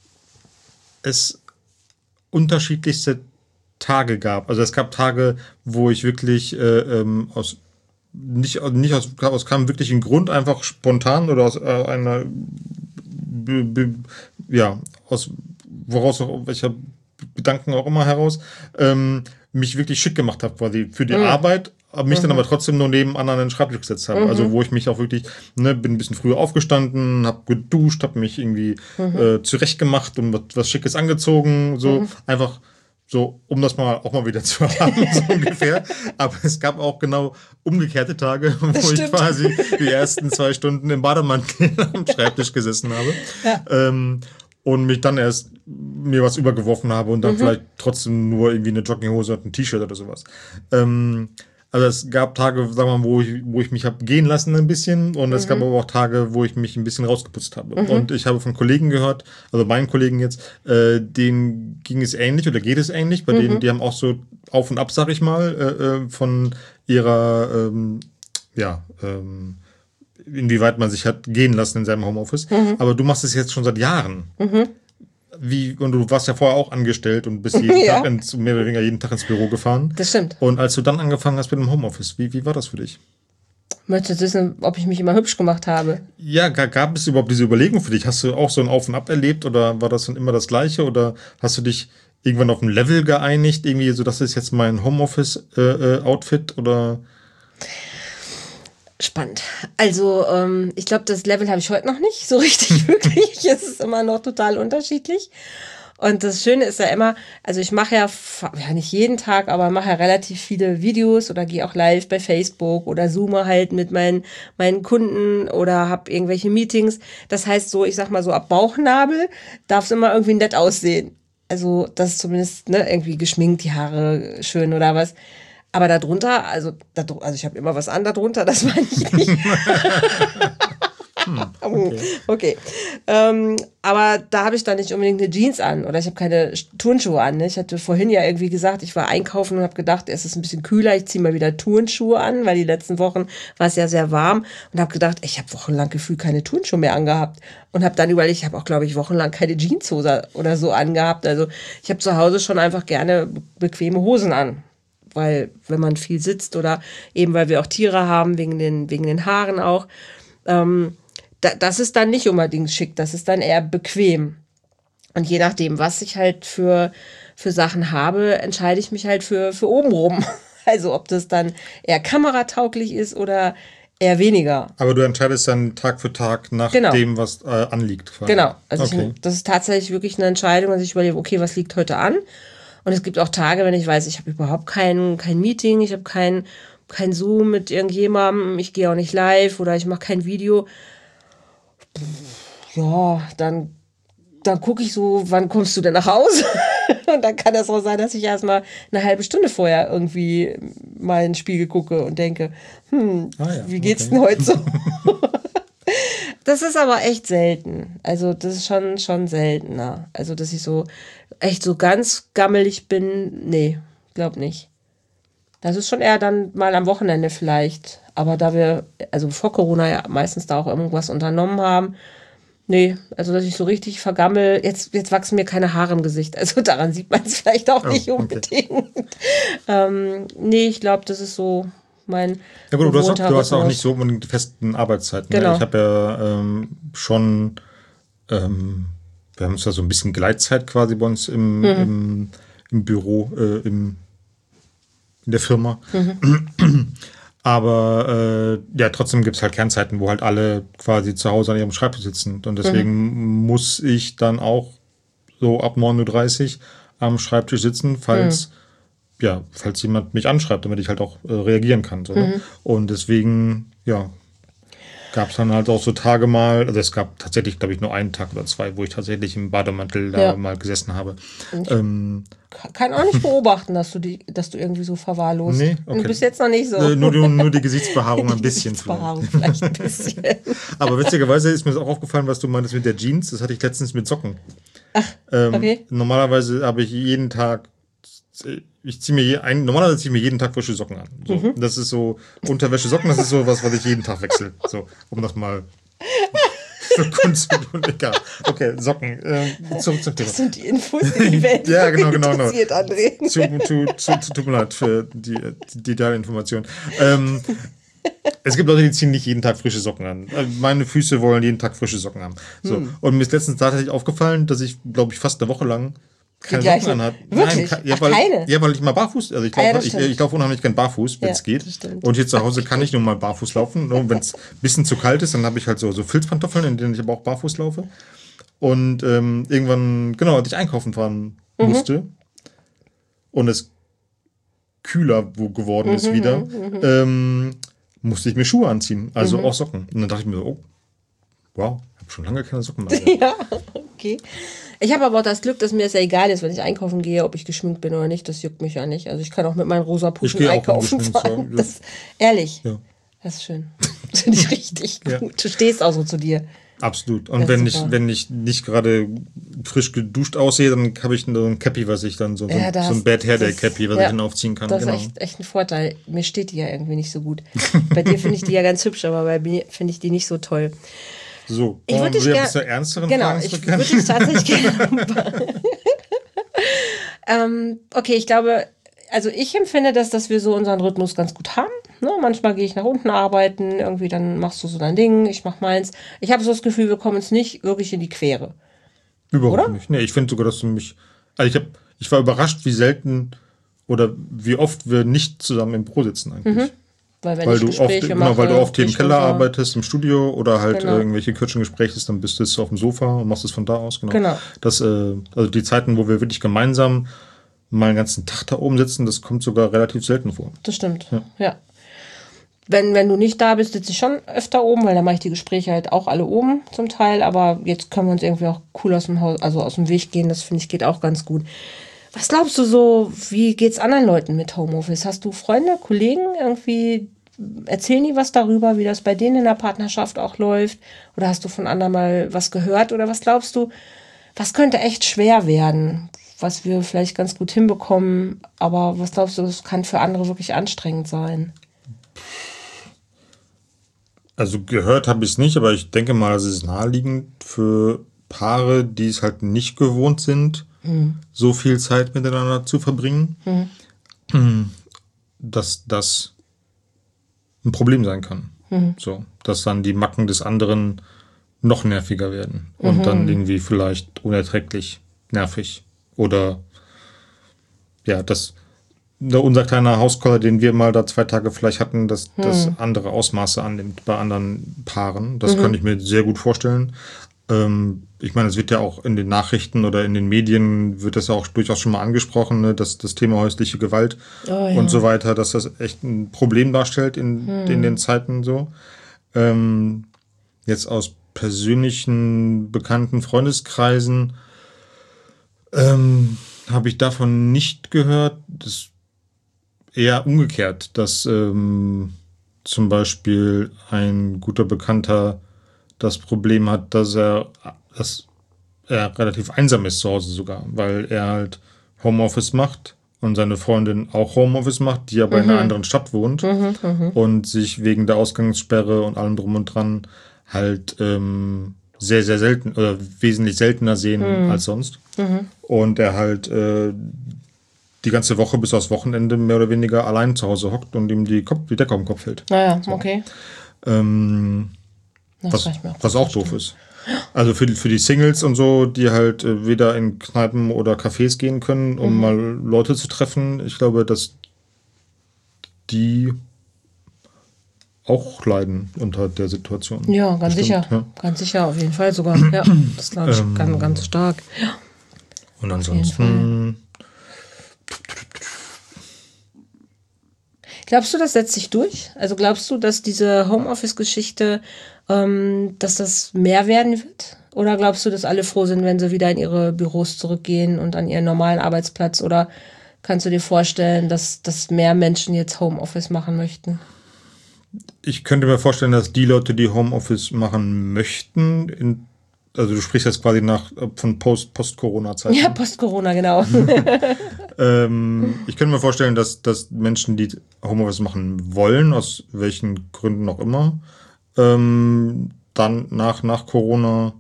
Speaker 2: es unterschiedlichste Tage gab. Also es gab Tage, wo ich wirklich äh, ähm, aus nicht, nicht aus, aus keinem wirklichen Grund, einfach spontan oder aus äh, einer B, b, ja, aus woraus auch, welcher Gedanken auch immer heraus, ähm, mich wirklich schick gemacht habe quasi für die mhm. Arbeit, mich mhm. dann aber trotzdem nur neben anderen in den Schreibtisch gesetzt habe. Mhm. Also wo ich mich auch wirklich, ne, bin ein bisschen früher aufgestanden, habe geduscht, habe mich irgendwie mhm. äh, zurechtgemacht und was, was Schickes angezogen, so mhm. einfach so, um das mal auch mal wieder zu haben, so ungefähr. Aber es gab auch genau umgekehrte Tage, wo das ich stimmt. quasi die ersten zwei Stunden im Bademantel am Schreibtisch gesessen habe. Ja. Ähm, und mich dann erst mir was übergeworfen habe und dann mhm. vielleicht trotzdem nur irgendwie eine Jogginghose und ein T-Shirt oder sowas. Ähm, also es gab Tage, sagen wir mal, wo ich, wo ich mich habe gehen lassen ein bisschen und mhm. es gab aber auch Tage, wo ich mich ein bisschen rausgeputzt habe. Mhm. Und ich habe von Kollegen gehört, also meinen Kollegen jetzt, äh, denen ging es ähnlich oder geht es ähnlich. Bei mhm. denen, die haben auch so auf und ab, sag ich mal, äh, von ihrer, ähm, ja, ähm, inwieweit man sich hat gehen lassen in seinem Homeoffice. Mhm. Aber du machst es jetzt schon seit Jahren. Mhm. Wie, und du warst ja vorher auch angestellt und bist jeden ja. Tag ins, mehr oder weniger jeden Tag ins Büro gefahren.
Speaker 1: Das stimmt.
Speaker 2: Und als du dann angefangen hast mit dem Homeoffice, wie, wie war das für dich?
Speaker 1: Möchtest du wissen, ob ich mich immer hübsch gemacht habe?
Speaker 2: Ja, ga- gab es überhaupt diese Überlegung für dich? Hast du auch so ein Auf und Ab erlebt oder war das dann immer das Gleiche? Oder hast du dich irgendwann auf ein Level geeinigt? Irgendwie so, das ist jetzt mein Homeoffice-Outfit oder?
Speaker 1: Spannend. Also, ähm, ich glaube, das Level habe ich heute noch nicht so richtig wirklich. Es ist immer noch total unterschiedlich. Und das Schöne ist ja immer, also ich mache ja, fa- ja nicht jeden Tag, aber mache ja relativ viele Videos oder gehe auch live bei Facebook oder zoome halt mit meinen, meinen Kunden oder habe irgendwelche Meetings. Das heißt so, ich sag mal so, ab Bauchnabel darf es immer irgendwie nett aussehen. Also das ist zumindest ne, irgendwie geschminkt, die Haare schön oder was. Aber darunter, also, da, also ich habe immer was an darunter, das meine ich nicht. Okay. okay. Ähm, aber da habe ich dann nicht unbedingt eine Jeans an oder ich habe keine Turnschuhe an. Ne? Ich hatte vorhin ja irgendwie gesagt, ich war einkaufen und habe gedacht, es ist ein bisschen kühler, ich ziehe mal wieder Turnschuhe an, weil die letzten Wochen war es ja sehr warm und habe gedacht, ich habe wochenlang gefühlt keine Turnschuhe mehr angehabt und habe dann überlegt, ich habe auch, glaube ich, wochenlang keine Jeanshose oder so angehabt. Also ich habe zu Hause schon einfach gerne bequeme Hosen an. Weil wenn man viel sitzt oder eben weil wir auch Tiere haben, wegen den, wegen den Haaren auch, ähm, da, das ist dann nicht unbedingt schick, das ist dann eher bequem. Und je nachdem, was ich halt für, für Sachen habe, entscheide ich mich halt für, für obenrum. Also ob das dann eher kameratauglich ist oder eher weniger.
Speaker 2: Aber du entscheidest dann Tag für Tag nach
Speaker 1: Genau.
Speaker 2: dem, was äh, anliegt. Quasi.
Speaker 1: Genau, also
Speaker 2: okay.
Speaker 1: ich, das ist tatsächlich wirklich eine Entscheidung, dass ich überlege, okay, was liegt heute an? Und es gibt auch Tage, wenn ich weiß, ich habe überhaupt kein, kein Meeting, ich habe kein, kein Zoom mit irgendjemandem, ich gehe auch nicht live oder ich mache kein Video. Ja, dann, dann gucke ich so, wann kommst du denn nach Hause? Und dann kann das auch sein, dass ich erstmal eine halbe Stunde vorher irgendwie mal in den Spiegel gucke und denke, hm,
Speaker 2: ah, ja,
Speaker 1: wie geht's
Speaker 2: okay.
Speaker 1: denn heute so? Das ist aber echt selten. Also das ist schon, schon seltener. Also dass ich so echt so ganz gammelig bin, nee, glaub nicht. Das ist schon eher dann mal am Wochenende vielleicht. Aber da wir, also vor Corona ja meistens da auch irgendwas unternommen haben, nee, also dass ich so richtig vergammel, jetzt, jetzt wachsen mir keine Haare im Gesicht. Also daran sieht man es vielleicht auch
Speaker 2: Oh,
Speaker 1: nicht unbedingt. Okay. ähm, nee, ich glaube, das ist so mein
Speaker 2: Ja gut, du hast, auch,
Speaker 1: gewohnter
Speaker 2: du hast auch
Speaker 1: Rhythmus.
Speaker 2: nicht so unbedingt die festen Arbeitszeiten.
Speaker 1: Genau.
Speaker 2: Ne? Ich habe ja ähm, schon, ähm, wir haben uns da so ein bisschen Gleitzeit quasi bei uns im,
Speaker 1: Mhm.
Speaker 2: im, im Büro, äh, im, in der Firma.
Speaker 1: Mhm.
Speaker 2: Aber äh, ja, trotzdem gibt es halt Kernzeiten, wo halt alle quasi zu Hause an ihrem Schreibtisch sitzen. Und deswegen
Speaker 1: Mhm.
Speaker 2: muss ich dann auch so ab neun Uhr dreißig am Schreibtisch sitzen, falls, mhm. ja, falls jemand mich anschreibt, damit ich halt auch äh, reagieren kann. So, ne?
Speaker 1: Mhm.
Speaker 2: Und deswegen, ja, gab es dann halt auch so Tage mal, also es gab tatsächlich, glaube ich, nur einen Tag oder zwei, wo ich tatsächlich im Bademantel da
Speaker 1: Ja.
Speaker 2: mal gesessen habe.
Speaker 1: Ich
Speaker 2: Ähm,
Speaker 1: kann auch nicht beobachten, dass du die, dass du irgendwie so verwahrlost.
Speaker 2: Nee, okay.
Speaker 1: Du bist jetzt noch nicht so.
Speaker 2: äh, nur, die, nur die Gesichtsbehaarung ein
Speaker 1: Die
Speaker 2: bisschen.
Speaker 1: Gesichtsbehaarung vielleicht ein bisschen.
Speaker 2: Aber witzigerweise ist mir das auch aufgefallen, was du meintest mit der Jeans. Das hatte ich letztens mit Socken.
Speaker 1: Ach,
Speaker 2: ähm,
Speaker 1: okay.
Speaker 2: Normalerweise habe ich jeden Tag, ich ziehe mir je, ein, normalerweise ziehe ich mir jeden Tag frische Socken an. So,
Speaker 1: Mhm.
Speaker 2: das ist so Unterwäsche, Socken, das ist so was, was ich jeden Tag wechsle. So, um das mal so Kunst zu tun. Egal. Okay, Socken. Ähm, zurück zum Thema.
Speaker 1: Das sind die Infos, die die Welt
Speaker 2: Ja, genau, genau, genau.
Speaker 1: interessiert, André.
Speaker 2: Zu, zu, zu, zu, tut mir leid für die, die Detailinformation. Ähm, es gibt Leute, die ziehen nicht jeden Tag frische Socken an. Meine Füße wollen jeden Tag frische Socken haben. So.
Speaker 1: Hm.
Speaker 2: Und mir ist letztens tatsächlich aufgefallen, dass ich, glaube ich, fast eine Woche lang keine
Speaker 1: gleichen?
Speaker 2: Socken anhatte.
Speaker 1: Wirklich?
Speaker 2: Nein, ja,
Speaker 1: Ach,
Speaker 2: weil,
Speaker 1: keine?
Speaker 2: ja, weil ich mal barfuß, also ich
Speaker 1: Ah, ja,
Speaker 2: laufe
Speaker 1: das
Speaker 2: ich,
Speaker 1: stimmt.
Speaker 2: ich lauf unheimlich gern barfuß, wenn es
Speaker 1: Ja,
Speaker 2: geht.
Speaker 1: das stimmt.
Speaker 2: Und hier zu Hause kann ich nur mal barfuß laufen. Und wenn es ein bisschen zu kalt ist, dann habe ich halt so, so Filzpantoffeln, in denen ich aber auch barfuß laufe. Und ähm, irgendwann, genau, als ich einkaufen fahren
Speaker 1: Mhm.
Speaker 2: musste und es kühler wo- geworden
Speaker 1: Mhm,
Speaker 2: ist wieder,
Speaker 1: mhm,
Speaker 2: ähm, musste ich mir Schuhe anziehen, also
Speaker 1: Mhm.
Speaker 2: auch Socken. Und dann dachte ich mir so, oh, wow, ich habe schon lange keine Socken mehr. gehabt.
Speaker 1: Ja, okay. Ich habe aber auch das Glück, dass mir es ja egal ist, wenn ich einkaufen gehe, ob ich geschminkt bin oder nicht. Das juckt mich ja nicht. Also ich kann auch mit meinen rosa Puschen
Speaker 2: gehe auch
Speaker 1: einkaufen
Speaker 2: ungeschminkt,
Speaker 1: fahren.
Speaker 2: ja.
Speaker 1: Das, ehrlich,
Speaker 2: Ja,
Speaker 1: das ist schön. Das finde ich richtig
Speaker 2: Ja.
Speaker 1: gut. Du stehst auch so zu dir.
Speaker 2: absolut. Und
Speaker 1: Ja,
Speaker 2: wenn ich,
Speaker 1: super.
Speaker 2: wenn ich nicht gerade frisch geduscht aussehe, dann habe ich so ein Cappy, was ich dann so, so,
Speaker 1: Ja, da
Speaker 2: so ein
Speaker 1: hast-
Speaker 2: Bad Hair Day
Speaker 1: das-
Speaker 2: Cappy, was
Speaker 1: ja,
Speaker 2: ich dann aufziehen kann.
Speaker 1: Das
Speaker 2: Genau.
Speaker 1: ist echt, echt ein Vorteil. Mir steht die ja irgendwie nicht so gut. Bei dir finde ich die ja ganz hübsch, aber bei mir finde ich die nicht so toll.
Speaker 2: So,
Speaker 1: Ich würd
Speaker 2: wollen
Speaker 1: dich
Speaker 2: wir
Speaker 1: ger-
Speaker 2: ein bisschen ernsteren
Speaker 1: Genau,
Speaker 2: Fragen
Speaker 1: ich
Speaker 2: zurückkehren?
Speaker 1: würde dich tatsächlich gerne. ähm, okay, ich glaube, also ich empfinde das, dass wir so unseren Rhythmus ganz gut haben. Ne? Manchmal gehe ich nach unten arbeiten, irgendwie dann machst du so dein Ding, ich mach meins. Ich habe so das Gefühl, wir kommen uns nicht wirklich in die Quere.
Speaker 2: Überhaupt
Speaker 1: Oder?
Speaker 2: nicht. Nee, ich finde sogar, dass du mich. Also ich, hab, ich war überrascht, wie selten oder wie oft wir nicht zusammen im Büro sitzen eigentlich.
Speaker 1: Mhm. Weil wenn
Speaker 2: Weil
Speaker 1: ich
Speaker 2: du oft,
Speaker 1: Gespräche
Speaker 2: genau,
Speaker 1: mache,
Speaker 2: weil du oft hier im
Speaker 1: ich
Speaker 2: Keller
Speaker 1: runter.
Speaker 2: arbeitest, im Studio oder halt
Speaker 1: Genau.
Speaker 2: äh, irgendwelche kürzen Gespräche ist, dann bist du jetzt auf dem Sofa und machst es von da aus. Genau.
Speaker 1: Genau.
Speaker 2: Das, äh, also die Zeiten, wo wir wirklich gemeinsam mal einen ganzen Tag da oben sitzen, das kommt sogar relativ selten vor.
Speaker 1: Das stimmt,
Speaker 2: Ja.
Speaker 1: ja. Wenn, wenn du nicht da bist, sitze ich schon öfter oben, weil dann mache ich die Gespräche halt auch alle oben zum Teil. Aber jetzt können wir uns irgendwie auch cool aus dem Haus, also aus dem Weg gehen. Das finde ich geht auch ganz gut. Was glaubst du so, wie geht's anderen Leuten mit Homeoffice? Hast du Freunde, Kollegen irgendwie, erzählen die was darüber, wie das bei denen in der Partnerschaft auch läuft? Oder hast du von anderen mal was gehört? Oder was glaubst du, was könnte echt schwer werden, was wir vielleicht ganz gut hinbekommen? Aber was glaubst du, das kann für andere wirklich anstrengend sein?
Speaker 2: Also gehört habe ich es nicht, aber ich denke mal, es ist naheliegend für Paare, die es halt nicht gewohnt sind, mhm. so viel Zeit miteinander zu verbringen, mhm. dass das ein Problem sein kann. Mhm. So, dass dann die Macken des anderen noch nerviger werden und mhm. dann irgendwie vielleicht unerträglich nervig. Oder ja, das unser kleiner Hauskoller, den wir mal da zwei Tage vielleicht hatten, dass hm. das andere Ausmaße annimmt bei anderen Paaren. Das mhm. kann ich mir sehr gut vorstellen. Ähm, ich meine, es wird ja auch in den Nachrichten oder in den Medien wird das ja auch durchaus schon mal angesprochen, ne, dass das Thema häusliche Gewalt oh, ja. und so weiter, dass das echt ein Problem darstellt in, hm. in den Zeiten so. Ähm, jetzt aus persönlichen, bekannten Freundeskreisen ähm, habe ich davon nicht gehört. Das eher umgekehrt, dass ähm, zum Beispiel ein guter Bekannter das Problem hat, dass er, dass er relativ einsam ist zu Hause sogar, weil er halt Homeoffice macht und seine Freundin auch Homeoffice macht, die aber mhm. in einer anderen Stadt wohnt mhm, mhm. und sich wegen der Ausgangssperre und allem drum und dran halt ähm, sehr, sehr selten oder wesentlich seltener sehen mhm. als sonst. Mhm. Und er halt äh, die ganze Woche bis aufs Wochenende mehr oder weniger allein zu Hause hockt und ihm die, Kopf, die Decke auf den Kopf fällt.
Speaker 1: Naja, so. Okay.
Speaker 2: Ähm, was auch, was auch doof ist. Also für die, für die Singles und so, die halt äh, weder in Kneipen oder Cafés gehen können, um mhm. mal Leute zu treffen. Ich glaube, dass die auch leiden unter der Situation.
Speaker 1: Ja, ganz
Speaker 2: Bestimmt,
Speaker 1: sicher.
Speaker 2: Ja.
Speaker 1: Ganz sicher, auf jeden Fall sogar. Ja, das glaube ich ähm, ganz, ganz stark. Ja.
Speaker 2: Und ansonsten...
Speaker 1: Glaubst du, das setzt sich durch? Also glaubst du, dass diese Homeoffice-Geschichte, ähm, dass das mehr werden wird? Oder glaubst du, dass alle froh sind, wenn sie wieder in ihre Büros zurückgehen und an ihren normalen Arbeitsplatz? Oder kannst du dir vorstellen, dass, dass mehr Menschen jetzt Homeoffice machen möchten?
Speaker 2: Ich könnte mir vorstellen, dass die Leute, die Homeoffice machen möchten, in, also du sprichst jetzt quasi nach von Post, Post-Corona-Zeiten.
Speaker 1: Ja, Post-Corona, genau.
Speaker 2: ähm, ich könnte mir vorstellen, dass, dass Menschen, die Homeoffice machen wollen, aus welchen Gründen auch immer, ähm, dann nach, nach Corona,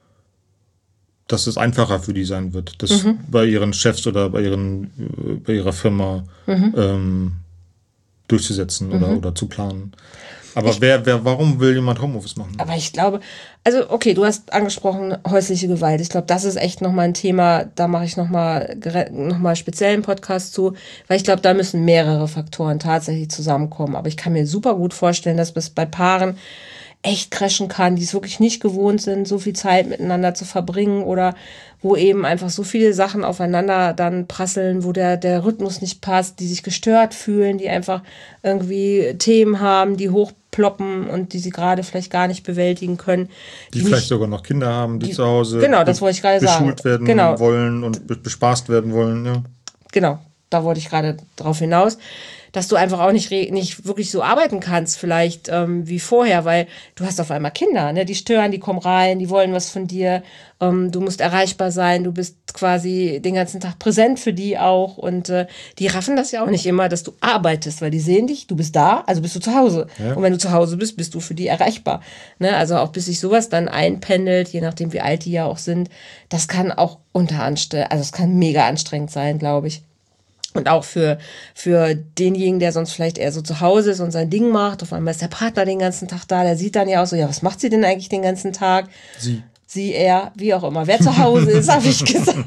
Speaker 2: dass es einfacher für die sein wird, das mhm. bei ihren Chefs oder bei, ihren, bei ihrer Firma mhm. ähm, durchzusetzen mhm. oder, oder zu planen. Aber ich, wer, wer, warum will jemand Homeoffice machen?
Speaker 1: Aber ich glaube, also okay, du hast angesprochen häusliche Gewalt. Ich glaube, das ist echt nochmal ein Thema, da mache ich nochmal noch mal speziell einen Podcast zu, weil ich glaube, da müssen mehrere Faktoren tatsächlich zusammenkommen. Aber ich kann mir super gut vorstellen, dass es bei Paaren echt crashen kann, die es wirklich nicht gewohnt sind, so viel Zeit miteinander zu verbringen oder wo eben einfach so viele Sachen aufeinander dann prasseln, wo der, der Rhythmus nicht passt, die sich gestört fühlen, die einfach irgendwie Themen haben, die hochploppen und die sie gerade vielleicht gar nicht bewältigen können.
Speaker 2: Die, die vielleicht nicht, sogar noch Kinder haben, die, die zu Hause
Speaker 1: genau, das wollte ich gerade sagen.
Speaker 2: beschult werden
Speaker 1: genau.
Speaker 2: wollen und be- bespaßt werden wollen. Ja.
Speaker 1: Genau, da wollte ich gerade drauf hinaus. Dass du einfach auch nicht, nicht wirklich so arbeiten kannst, vielleicht ähm, wie vorher, weil du hast auf einmal Kinder, ne? Die stören, die kommen rein, die wollen was von dir, ähm, du musst erreichbar sein, du bist quasi den ganzen Tag präsent für die auch und äh, die raffen das ja auch nicht immer, dass du arbeitest, weil die sehen dich, du bist da, also bist du zu Hause. Ja. Und wenn du zu Hause bist, bist du für die erreichbar. Ne? Also auch bis sich sowas dann einpendelt, je nachdem wie alt die ja auch sind, das kann auch unter anstellen, also es kann mega anstrengend sein, glaube ich. Und auch für, für denjenigen, der sonst vielleicht eher so zu Hause ist und sein Ding macht. Auf einmal ist der Partner den ganzen Tag da. Der sieht dann ja auch so, ja, was macht sie denn eigentlich den ganzen Tag?
Speaker 2: Sie.
Speaker 1: Sie, er, wie auch immer. Wer zu Hause ist, habe ich gesagt.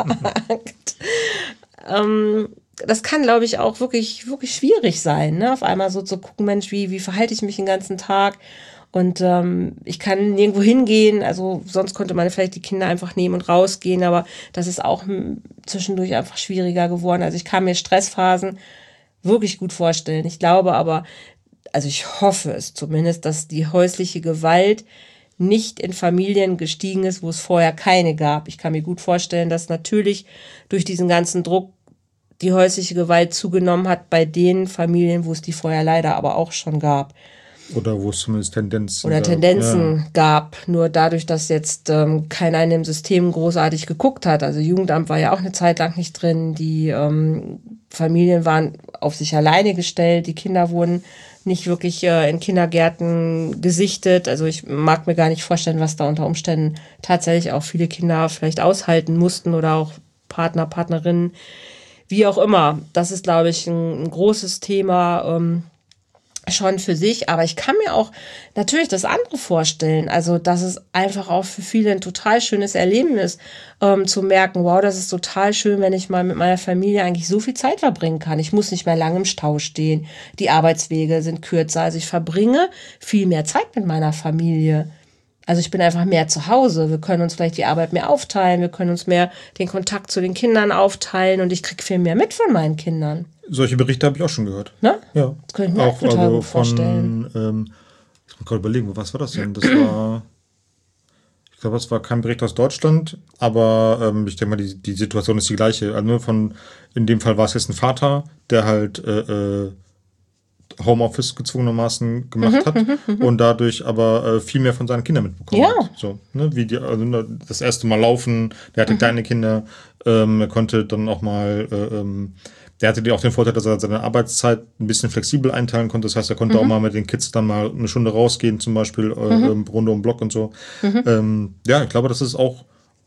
Speaker 1: ähm, das kann, glaube ich, auch wirklich, wirklich schwierig sein, ne? Auf einmal so zu gucken, Mensch, wie, wie verhalte ich mich den ganzen Tag? Und ähm, ich kann nirgendwo hingehen, also sonst konnte man vielleicht die Kinder einfach nehmen und rausgehen, aber das ist auch m, zwischendurch einfach schwieriger geworden. Also ich kann mir Stressphasen wirklich gut vorstellen. Ich glaube aber, also ich hoffe es zumindest, dass die häusliche Gewalt nicht in Familien gestiegen ist, wo es vorher keine gab. Ich kann mir gut vorstellen, dass natürlich durch diesen ganzen Druck die häusliche Gewalt zugenommen hat bei den Familien, wo es die vorher leider aber auch schon gab.
Speaker 2: Oder wo es zumindest Tendenzen
Speaker 1: Oder
Speaker 2: gab.
Speaker 1: Tendenzen
Speaker 2: ja.
Speaker 1: gab. Nur dadurch, dass jetzt ähm, keiner in dem System großartig geguckt hat. Also Jugendamt war ja auch eine Zeit lang nicht drin. Die ähm, Familien waren auf sich alleine gestellt. Die Kinder wurden nicht wirklich äh, in Kindergärten gesichtet. Also ich mag mir gar nicht vorstellen, was da unter Umständen tatsächlich auch viele Kinder vielleicht aushalten mussten oder auch Partner, Partnerinnen, wie auch immer. Das ist, glaube ich, ein, ein großes Thema, ähm, schon für sich, aber ich kann mir auch natürlich das andere vorstellen, also dass es einfach auch für viele ein total schönes Erleben ist, ähm, zu merken, wow, das ist total schön, wenn ich mal mit meiner Familie eigentlich so viel Zeit verbringen kann. Ich muss nicht mehr lange im Stau stehen, die Arbeitswege sind kürzer, also ich verbringe viel mehr Zeit mit meiner Familie. Also ich bin einfach mehr zu Hause. Wir können uns vielleicht die Arbeit mehr aufteilen, wir können uns mehr den Kontakt zu den Kindern aufteilen und ich kriege viel mehr mit von meinen Kindern.
Speaker 2: Solche Berichte habe ich auch schon gehört.
Speaker 1: Ne?
Speaker 2: Ja.
Speaker 1: Das könnte ich mir auch, auch total
Speaker 2: also
Speaker 1: gut vorstellen.
Speaker 2: Von, ähm, ich muss gerade überlegen, was war das denn? Das war, ich glaube, es war kein Bericht aus Deutschland, aber ähm, ich denke mal, die, die Situation ist die gleiche. Also nur von, in dem Fall war es jetzt ein Vater, der halt äh, Homeoffice gezwungenermaßen gemacht hat und dadurch aber äh, viel mehr von seinen Kindern mitbekommen
Speaker 1: Ja.
Speaker 2: hat. So, ne, wie die, also das erste Mal laufen, der hatte mhm. kleine Kinder, ähm, er konnte dann auch mal, äh, ähm, der hatte auch den Vorteil, dass er seine Arbeitszeit ein bisschen flexibel einteilen konnte. Das heißt, er konnte mhm. auch mal mit den Kids dann mal eine Stunde rausgehen, zum Beispiel äh, mhm. Runde um Block und so. Mhm. Ähm, ja, ich glaube, das ist auch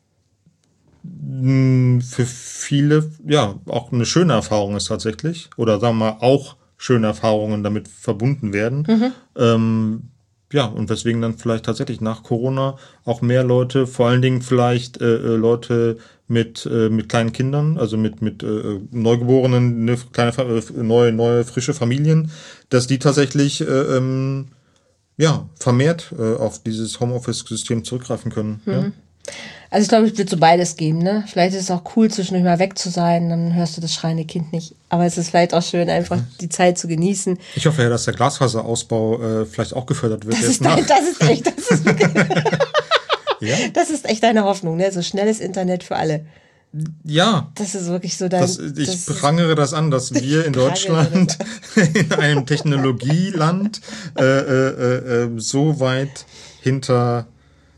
Speaker 2: mh, für viele, ja, auch eine schöne Erfahrung ist tatsächlich. Oder sagen wir mal, auch schöne Erfahrungen damit verbunden werden. Mhm. Ähm, ja, und weswegen dann vielleicht tatsächlich nach Corona auch mehr Leute, vor allen Dingen vielleicht äh, Leute mit, äh, mit kleinen Kindern, also mit, mit äh, Neugeborenen, ne, kleine, äh, neue, neue, frische Familien, dass die tatsächlich äh, ähm, ja, vermehrt äh, auf dieses Homeoffice-System zurückgreifen können. Mhm. Ja.
Speaker 1: Also ich glaube, es wird so beides geben, ne? Vielleicht ist es auch cool, zwischendurch mal weg zu sein, dann hörst du das schreiende Kind nicht. Aber es ist vielleicht auch schön, einfach die Zeit zu genießen.
Speaker 2: Ich hoffe ja, dass der Glasfaserausbau äh, vielleicht auch gefördert wird.
Speaker 1: Das,
Speaker 2: jetzt
Speaker 1: ist, dein, das ist echt, das ist wirklich,
Speaker 2: ja?
Speaker 1: Das ist echt deine Hoffnung, ne? So schnelles Internet für alle.
Speaker 2: Ja.
Speaker 1: Das ist wirklich so dein...
Speaker 2: Das, ich das prangere das an, dass wir in Deutschland in einem Technologieland äh, äh, äh, so weit hinter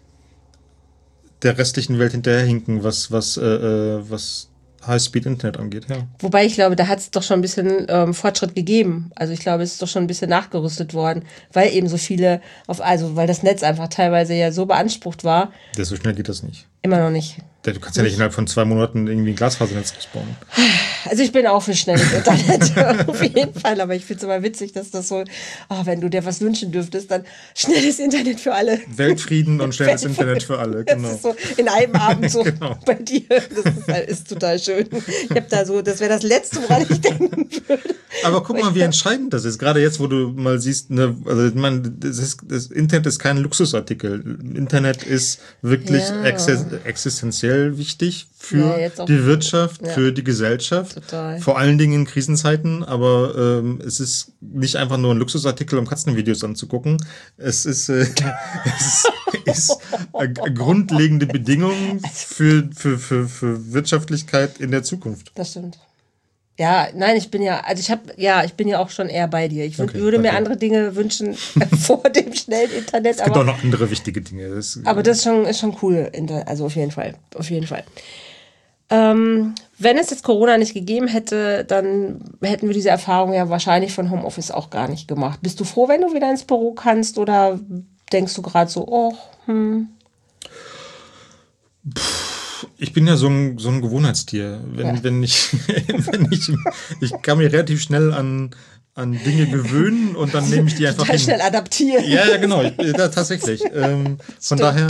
Speaker 2: der restlichen Welt hinterherhinken, was, was, äh, was High-Speed-Internet angeht, ja.
Speaker 1: Wobei ich glaube, da hat es doch schon ein bisschen ähm, Fortschritt gegeben. Also ich glaube, es ist doch schon ein bisschen nachgerüstet worden, weil eben so viele, auf, also weil das Netz einfach teilweise ja so beansprucht war.
Speaker 2: Ja, so schnell geht das nicht.
Speaker 1: Immer noch nicht.
Speaker 2: Du kannst ja nicht innerhalb von zwei Monaten irgendwie ein Glasfasernetz ausbauen.
Speaker 1: Also ich bin auch für schnelles Internet, auf jeden Fall. Aber ich finde es immer witzig, dass das so, oh, wenn du dir was wünschen dürftest, dann schnelles Internet für alle.
Speaker 2: Weltfrieden und schnelles Internet für alle, genau.
Speaker 1: Das ist so in einem Abend so
Speaker 2: genau.
Speaker 1: bei dir. Das ist, ist total schön. Ich habe da so, das wäre das Letzte, woran ich denken würde.
Speaker 2: Aber guck mal, wie entscheidend das ist. Gerade jetzt, wo du mal siehst, ne, also ich meine, das, ist, das Internet ist kein Luxusartikel. Internet ist wirklich ja. existenziell wichtig für ja, die Wirtschaft, ja. für die Gesellschaft. Total. Vor allen Dingen in Krisenzeiten. Aber ähm, es ist nicht einfach nur ein Luxusartikel, um Katzenvideos anzugucken. Es ist, äh, es ist eine grundlegende Bedingung für, für, für, für Wirtschaftlichkeit in der Zukunft.
Speaker 1: Das stimmt. Ja, nein, ich bin ja, also ich habe, ja, ich bin ja auch schon eher bei dir. Ich würd, okay, würde mir okay. andere Dinge wünschen vor dem schnellen Internet.
Speaker 2: Es gibt aber, auch noch andere wichtige Dinge. Das,
Speaker 1: aber das ist schon, ist schon cool, also auf jeden Fall, auf jeden Fall. Ähm, wenn es jetzt Corona nicht gegeben hätte, dann hätten wir diese Erfahrung ja wahrscheinlich von Homeoffice auch gar nicht gemacht. Bist du froh, wenn du wieder ins Büro kannst oder denkst du gerade so, oh, hm.
Speaker 2: Puh, Ich bin ja so ein, so ein Gewohnheitstier. Wenn, ja. wenn ich, wenn ich, ich kann mich relativ schnell an, an Dinge gewöhnen und dann nehme ich die einfach
Speaker 1: Total
Speaker 2: hin.
Speaker 1: schnell adaptieren.
Speaker 2: Ja, ja, genau. Ich, ja, tatsächlich. Ähm, von daher,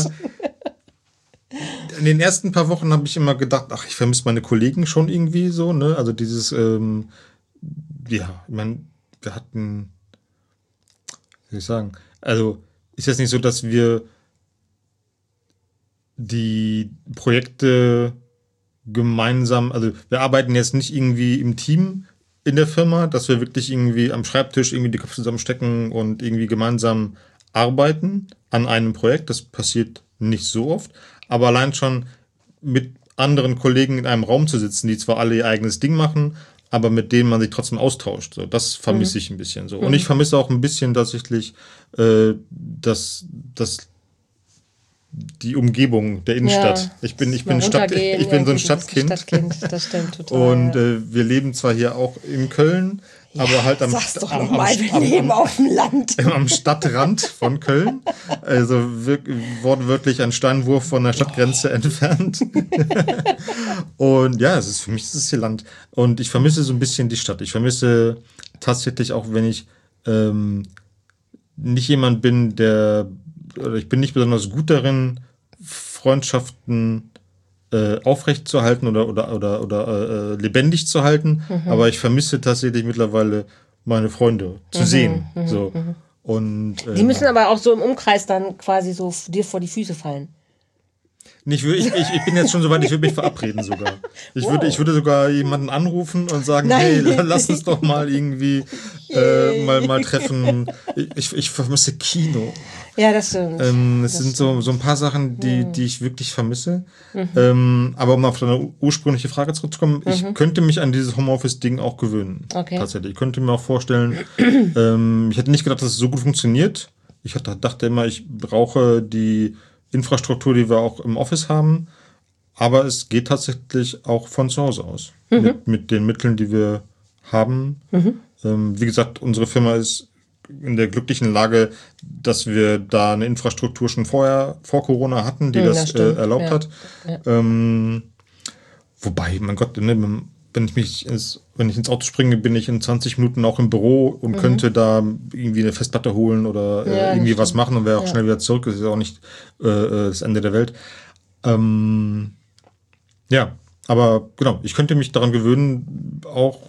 Speaker 2: in den ersten paar Wochen habe ich immer gedacht, ach, ich vermisse meine Kollegen schon irgendwie so, ne? Also dieses, ähm, ja, ich meine, wir hatten, wie soll ich sagen, also ist jetzt nicht so, dass wir die Projekte gemeinsam, also wir arbeiten jetzt nicht irgendwie im Team in der Firma, dass wir wirklich irgendwie am Schreibtisch irgendwie die Köpfe zusammenstecken und irgendwie gemeinsam arbeiten an einem Projekt. Das passiert nicht so oft, aber allein schon mit anderen Kollegen in einem Raum zu sitzen, die zwar alle ihr eigenes Ding machen, aber mit denen man sich trotzdem austauscht. So, das vermisse mhm. ich ein bisschen so. Und ich vermisse auch ein bisschen tatsächlich äh, das, das die Umgebung der Innenstadt. Ja, ich bin, ich bin, Stadt, ich bin ja, so ein Stadtkind. Stadtkind. Das stimmt total. Und äh, wir leben zwar hier auch in Köln, ja, aber halt am,
Speaker 1: sag's doch
Speaker 2: am,
Speaker 1: noch mal, wir am, leben am, auf dem Land.
Speaker 2: am Stadtrand von Köln. Also wirklich, wortwörtlich ein Steinwurf von der Stadtgrenze oh. entfernt. Und ja, es ist für mich ist es hier Land. Und ich vermisse so ein bisschen die Stadt. Ich vermisse tatsächlich auch, wenn ich ähm, nicht jemand bin, der ich bin nicht besonders gut darin, Freundschaften äh, aufrechtzuerhalten oder, oder, oder, oder äh, lebendig zu halten, mhm. aber ich vermisse tatsächlich mittlerweile meine Freunde zu mhm, sehen. Mhm, so. Mhm. Und, äh,
Speaker 1: die müssen aber auch so im Umkreis dann quasi so dir vor die Füße fallen.
Speaker 2: Ich, ich, ich, ich bin jetzt schon so weit, ich würde mich verabreden sogar. Ich, wow. würde, ich würde sogar jemanden anrufen und sagen, Nein. hey, lass uns doch mal irgendwie äh, mal, mal treffen. Ich, ich vermisse Kino.
Speaker 1: Ja, das stimmt.
Speaker 2: Ähm, es
Speaker 1: das
Speaker 2: sind
Speaker 1: stimmt.
Speaker 2: so, so ein paar Sachen, die, die ich wirklich vermisse. Mhm. Ähm, aber um auf deine ursprüngliche Frage zurückzukommen, mhm. ich könnte mich an dieses Homeoffice-Ding auch gewöhnen. Okay. Tatsächlich. Ich könnte mir auch vorstellen, ähm, ich hätte nicht gedacht, dass es so gut funktioniert. Ich hatte, dachte immer, ich brauche die Infrastruktur, die wir auch im Office haben. Aber es geht tatsächlich auch von zu Hause aus. Mhm. Mit, mit den Mitteln, die wir haben. Mhm. Ähm, wie gesagt, unsere Firma ist in der glücklichen Lage, dass wir da eine Infrastruktur schon vorher, vor Corona hatten, die mhm, das, das äh, erlaubt ja. hat. Ja. Ähm, wobei, mein Gott, ne, wenn ich mich ins, wenn ich ins Auto springe, bin ich in zwanzig Minuten auch im Büro und mhm. könnte da irgendwie eine Festplatte holen oder äh, ja, irgendwie was machen und wäre auch ja. schnell wieder zurück. Das ist auch nicht äh, das Ende der Welt. Ähm, ja, aber genau, ich könnte mich daran gewöhnen, auch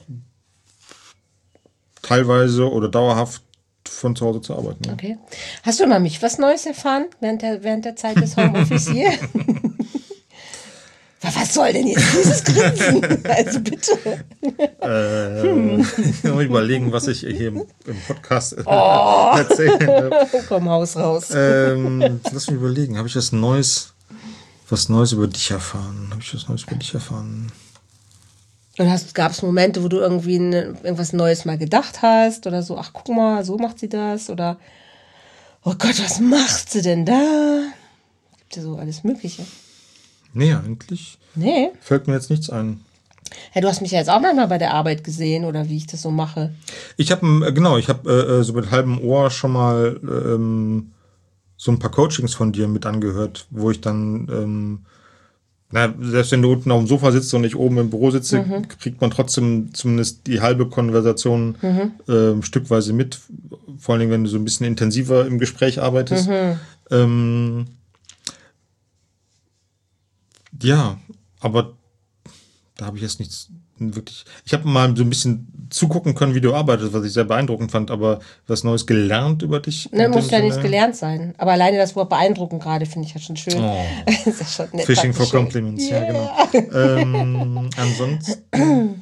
Speaker 2: teilweise oder dauerhaft von zu Hause zu arbeiten. Ja.
Speaker 1: Okay. Hast du mal mich was Neues erfahren während der, während der Zeit des Homeoffice hier? Was soll denn jetzt dieses Grinsen? Also bitte.
Speaker 2: Äh, hm. Ich muss überlegen, was ich hier im, im Podcast oh. erzähle.
Speaker 1: Komm, Haus raus.
Speaker 2: Ähm, lass mich überlegen, habe ich was Neues, was Neues über dich erfahren? Habe ich was Neues über dich erfahren?
Speaker 1: Und gab es Momente, wo du irgendwie eine, irgendwas Neues mal gedacht hast oder so, ach guck mal, so macht sie das oder oh Gott, was macht sie denn da? Gibt ja so alles Mögliche.
Speaker 2: Nee, eigentlich
Speaker 1: nee.
Speaker 2: fällt mir jetzt nichts ein.
Speaker 1: Ja, du hast mich ja jetzt auch manchmal bei der Arbeit gesehen oder wie ich das so mache.
Speaker 2: Ich habe, genau, ich habe äh, so mit halbem Ohr schon mal ähm, so ein paar Coachings von dir mit angehört, wo ich dann ähm, na, selbst wenn du unten auf dem Sofa sitzt und ich oben im Büro sitze, mhm. kriegt man trotzdem zumindest die halbe Konversation mhm. äh, stückweise mit. Vor allen Dingen, wenn du so ein bisschen intensiver im Gespräch arbeitest. Mhm. Ähm, ja, aber da habe ich jetzt nichts wirklich. Ich habe mal so ein bisschen zugucken können, wie du arbeitest, was ich sehr beeindruckend fand, aber was Neues gelernt über dich?
Speaker 1: Ne, muss ja nichts gelernt sein. Aber alleine das Wort beeindruckend gerade finde ich ja schon schön. Oh. Das ist ja schon nett.
Speaker 2: Fishing for Compliments, yeah. Ja, genau. ähm, ansonsten.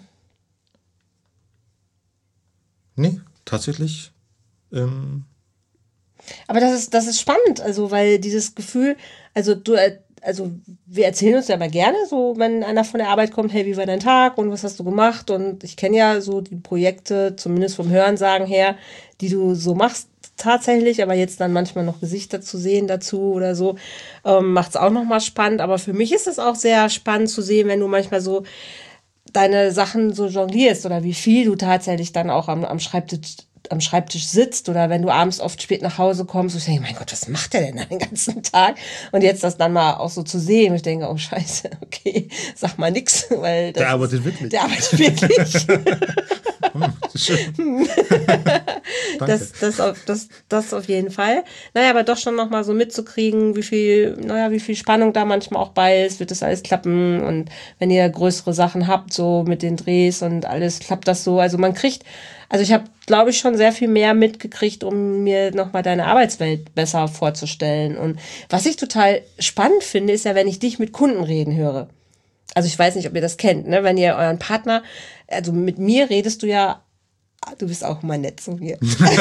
Speaker 2: Nee, tatsächlich. Ähm,
Speaker 1: aber das ist, das ist spannend, also, weil dieses Gefühl, also du. Also wir erzählen uns ja immer gerne, so wenn einer von der Arbeit kommt, hey, wie war dein Tag und was hast du gemacht? Und ich kenne ja so die Projekte, zumindest vom Hörensagen her, die du so machst tatsächlich, aber jetzt dann manchmal noch Gesichter zu sehen dazu oder so, ähm, macht es auch nochmal spannend. Aber für mich ist es auch sehr spannend zu sehen, wenn du manchmal so deine Sachen so jonglierst oder wie viel du tatsächlich dann auch am, am Schreibtisch am Schreibtisch sitzt oder wenn du abends oft spät nach Hause kommst, und ich denke, mein Gott, was macht der denn den ganzen Tag? Und jetzt das dann mal auch so zu sehen, und ich denke, oh Scheiße, okay, sag mal nix, weil das
Speaker 2: Der arbeitet
Speaker 1: ist,
Speaker 2: wirklich.
Speaker 1: Der arbeitet wirklich.
Speaker 2: Hm, schön.
Speaker 1: das, das, auf, das, das auf jeden Fall. Naja, aber doch schon nochmal so mitzukriegen, wie viel, naja, wie viel Spannung da manchmal auch bei ist, wird das alles klappen, und wenn ihr größere Sachen habt, so mit den Drehs und alles, klappt das so. Also man kriegt, also ich habe, glaube ich, schon sehr viel mehr mitgekriegt, um mir nochmal deine Arbeitswelt besser vorzustellen. Und was ich total spannend finde, ist ja, wenn ich dich mit Kunden reden höre. Also ich weiß nicht, ob ihr das kennt, ne? Wenn ihr euren Partner, also mit mir redest du ja, du bist auch mal nett zu mir.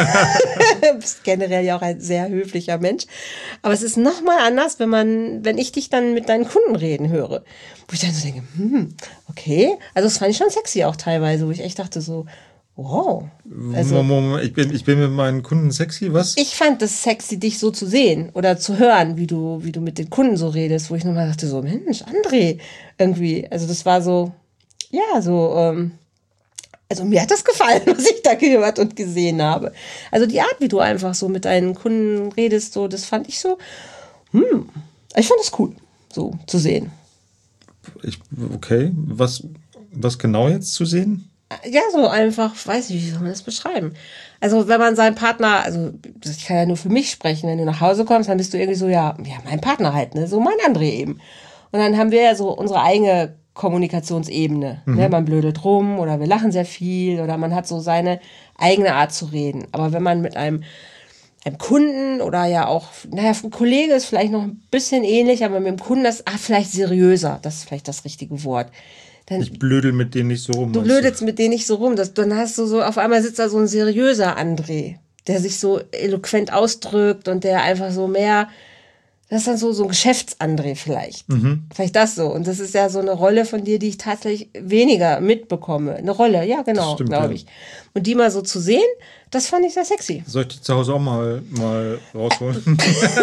Speaker 1: Du bist generell ja auch ein sehr höflicher Mensch. Aber es ist nochmal anders, wenn man, wenn ich dich dann mit deinen Kunden reden höre. Wo ich dann so denke, hm, okay. Also das fand ich schon sexy auch teilweise, wo ich echt dachte so, wow. Also,
Speaker 2: Moment, ich bin, ich bin mit meinen Kunden sexy, was?
Speaker 1: ich fand das sexy, dich so zu sehen oder zu hören, wie du, wie du mit den Kunden so redest, wo ich nochmal dachte so, Mensch, André, irgendwie. Also das war so, ja, so, ähm, also mir hat das gefallen, was ich da gehört und gesehen habe. Also die Art, wie du einfach so mit deinen Kunden redest, so, das fand ich so, hm, ich fand das cool, so zu sehen.
Speaker 2: Ich, okay, was, was genau jetzt zu sehen?
Speaker 1: Ja, so einfach, weiß nicht, wie soll man das beschreiben? Also wenn man seinen Partner, also ich kann ja nur für mich sprechen, wenn du nach Hause kommst, dann bist du irgendwie so, ja, ja, mein Partner halt, ne, so mein André eben. Und dann haben wir ja so unsere eigene Kommunikationsebene. Mhm. Ne? Man blödelt rum oder wir lachen sehr viel oder man hat so seine eigene Art zu reden. Aber wenn man mit einem, einem Kunden oder ja auch, naja, ein Kollege ist vielleicht noch ein bisschen ähnlich, aber mit dem Kunden ist ah, vielleicht seriöser, das ist vielleicht das richtige Wort. Dann,
Speaker 2: ich blödel mit denen nicht so rum.
Speaker 1: Du blödelst mit denen nicht so rum. Das, dann hast du so, auf einmal sitzt da so ein seriöser André, der sich so eloquent ausdrückt und der einfach so mehr, das ist dann so, so ein Geschäfts-André vielleicht. Mhm. Vielleicht das so. Und das ist ja so eine Rolle von dir, die ich tatsächlich weniger mitbekomme. Eine Rolle, ja, genau, glaube ich. Und die mal so zu sehen, das fand ich sehr sexy.
Speaker 2: Soll ich die zu Hause auch mal, mal rausholen?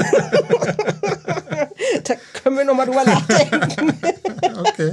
Speaker 1: Da können wir nochmal drüber nachdenken.
Speaker 2: Okay.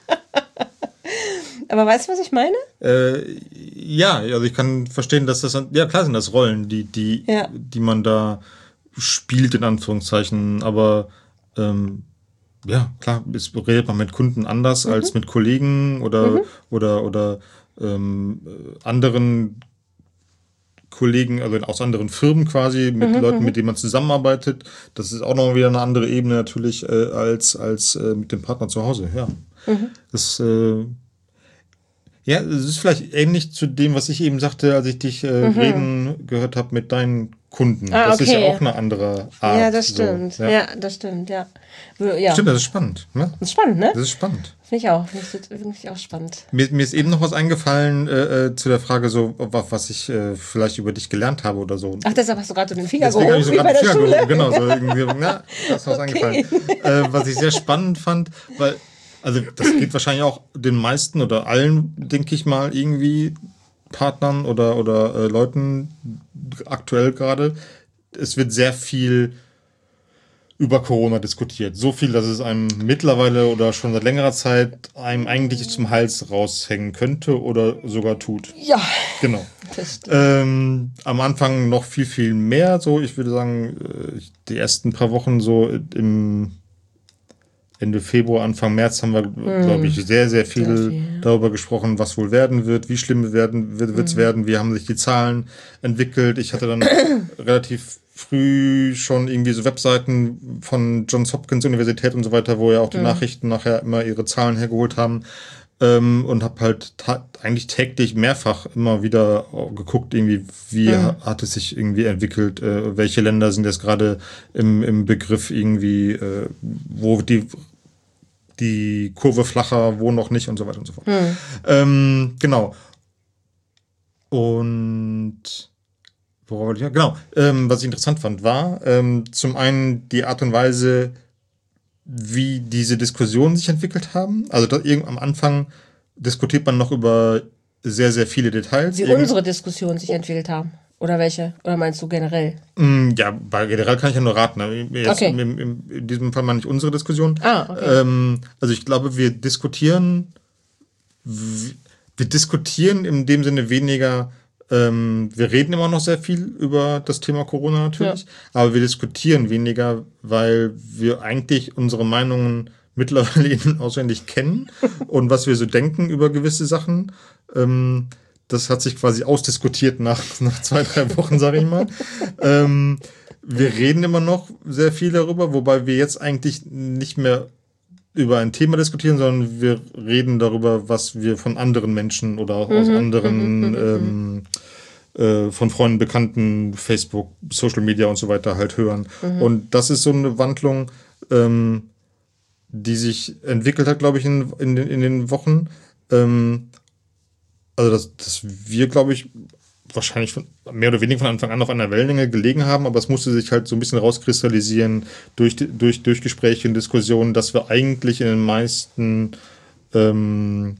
Speaker 1: Aber weißt du, was ich meine?
Speaker 2: Äh, ja, also ich kann verstehen, dass das, ja klar sind das Rollen, die, die, ja. die man da spielt, in Anführungszeichen, aber ähm, ja, klar, es redet man mit Kunden anders mhm. als mit Kollegen oder, mhm. oder, oder ähm, anderen Kollegen, also aus anderen Firmen quasi, mit mhm, Leuten, mit denen man zusammenarbeitet. Das ist auch noch wieder eine andere Ebene natürlich äh, als, als äh, mit dem Partner zu Hause, ja. Mhm. Das äh, ja, es ist vielleicht ähnlich zu dem, was ich eben sagte, als ich dich äh, mhm. reden gehört habe mit deinen Kunden.
Speaker 1: Ah,
Speaker 2: das
Speaker 1: okay.
Speaker 2: ist ja auch eine andere Art.
Speaker 1: Ja, das stimmt. So, ja. ja, das stimmt, ja. ja.
Speaker 2: Stimmt, das ist spannend. Ne?
Speaker 1: Das ist spannend, ne?
Speaker 2: Das ist spannend.
Speaker 1: Finde ich auch. Finde ich auch spannend.
Speaker 2: Mir, mir ist eben noch was eingefallen äh, zu der Frage, so was ich äh, vielleicht über dich gelernt habe oder so.
Speaker 1: Ach, deshalb hast du gerade so den Finger
Speaker 2: gehoben,
Speaker 1: so
Speaker 2: wie bei der
Speaker 1: Finger
Speaker 2: Schule.
Speaker 1: Gehoben.
Speaker 2: Genau, so irgendwie, ja, das ist was
Speaker 1: okay.
Speaker 2: eingefallen. Äh, was ich sehr spannend fand, weil also das geht wahrscheinlich auch den meisten oder allen, denke ich mal, irgendwie Partnern oder, oder äh, Leuten aktuell gerade. Es wird sehr viel über Corona diskutiert. So viel, dass es einem mittlerweile oder schon seit längerer Zeit einem eigentlich zum Hals raushängen könnte oder sogar tut.
Speaker 1: Ja.
Speaker 2: Genau. Ähm, am Anfang noch viel, viel mehr. So, ich würde sagen, die ersten paar Wochen so im Ende Februar, Anfang März haben wir, mm. glaube ich, sehr, sehr viel, sehr viel darüber gesprochen, was wohl werden wird, wie schlimm werden, wird es mm. werden, wie haben sich die Zahlen entwickelt. Ich hatte dann relativ früh schon irgendwie so Webseiten von Johns Hopkins Universität und so weiter, wo ja auch die mm. Nachrichten nachher immer ihre Zahlen hergeholt haben. Ähm, und habe halt ta- eigentlich täglich mehrfach immer wieder geguckt, irgendwie, wie mhm. ha- hat es sich irgendwie entwickelt, äh, welche Länder sind jetzt gerade im, im Begriff irgendwie, äh, wo die, die Kurve flacher, wo noch nicht und so weiter und so fort. Mhm. Ähm, genau. Und worauf wollte ich? Genau. Ähm, was ich interessant fand, war ähm, zum einen die Art und Weise, wie diese Diskussionen sich entwickelt haben. Also da, am Anfang diskutiert man noch über sehr, sehr viele Details.
Speaker 1: Wie Irgend- unsere Diskussionen sich entwickelt haben. Oder welche? Oder meinst du generell?
Speaker 2: Ja, bei generell kann ich ja nur raten. Jetzt
Speaker 1: okay.
Speaker 2: im, im, in diesem Fall meine ich unsere Diskussion.
Speaker 1: Ah, okay.
Speaker 2: Ähm, also ich glaube, wir diskutieren, wir diskutieren in dem Sinne weniger Ähm, wir reden immer noch sehr viel über das Thema Corona natürlich, ja. aber wir diskutieren weniger, weil wir eigentlich unsere Meinungen mittlerweile eben auswendig kennen und was wir so denken über gewisse Sachen. Ähm, das hat sich quasi ausdiskutiert nach, nach zwei, drei Wochen, sage ich mal. ähm, wir reden immer noch sehr viel darüber, wobei wir jetzt eigentlich nicht mehr über ein Thema diskutieren, sondern wir reden darüber, was wir von anderen Menschen oder auch aus mhm, anderen, mhm, ähm, äh, von Freunden, Bekannten, Facebook, Social Media und so weiter halt hören. Mhm. Und das ist so eine Wandlung, ähm, die sich entwickelt hat, glaube ich, in, in, den, in den Wochen. Ähm, also, dass, dass wir, glaube ich, wahrscheinlich von, mehr oder weniger von Anfang an auf einer Wellenlänge gelegen haben, aber es musste sich halt so ein bisschen rauskristallisieren durch, durch, durch Gespräche und Diskussionen, dass wir eigentlich in den meisten, ähm,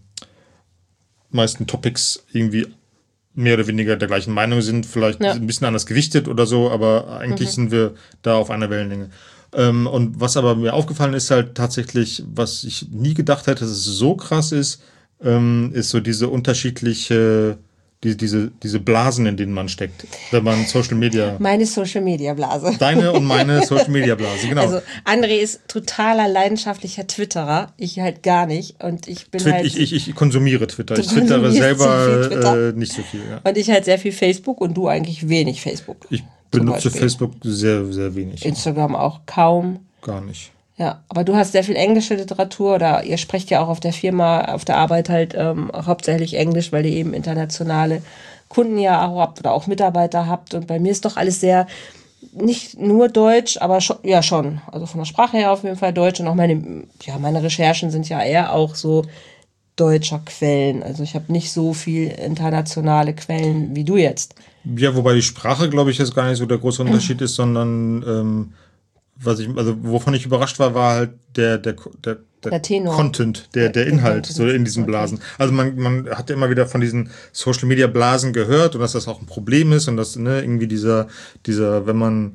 Speaker 2: meisten Topics irgendwie mehr oder weniger der gleichen Meinung sind, vielleicht ja. ein bisschen anders gewichtet oder so, aber eigentlich mhm. sind wir da auf einer Wellenlänge. Ähm, und was aber mir aufgefallen ist halt tatsächlich, was ich nie gedacht hätte, dass es so krass ist, ähm, ist so diese unterschiedliche Die, diese, diese Blasen, in denen man steckt, wenn man Social Media...
Speaker 1: Meine Social Media Blase.
Speaker 2: Deine und meine Social Media Blase, genau.
Speaker 1: Also André ist totaler leidenschaftlicher Twitterer, ich halt gar nicht. Und ich bin
Speaker 2: Twit-
Speaker 1: halt...
Speaker 2: Ich, ich, ich konsumiere Twitter, ich twittere selber Twitter. Äh, nicht so viel. Ja.
Speaker 1: Und ich halt sehr viel Facebook und du eigentlich wenig Facebook.
Speaker 2: Ich benutze Facebook sehr, sehr wenig.
Speaker 1: Instagram auch kaum.
Speaker 2: Gar nicht.
Speaker 1: Ja, aber du hast sehr viel englische Literatur oder ihr sprecht ja auch auf der Firma, auf der Arbeit halt ähm, hauptsächlich Englisch, weil ihr eben internationale Kunden ja auch habt oder auch Mitarbeiter habt. Und bei mir ist doch alles sehr, nicht nur Deutsch, aber schon, ja schon. Also von der Sprache her auf jeden Fall Deutsch und auch meine, ja, meine Recherchen sind ja eher auch so deutscher Quellen. Also ich habe nicht so viel internationale Quellen wie du jetzt.
Speaker 2: Ja, wobei die Sprache, glaube ich, jetzt gar nicht so der große Unterschied ist, sondern ähm was ich, also wovon ich überrascht war, war halt der, der, der, der, der Content, der, der Inhalt, so in diesen Blasen. Also man, man hat ja immer wieder von diesen Social Media Blasen gehört und dass das auch ein Problem ist und dass, ne, irgendwie dieser, dieser, wenn man,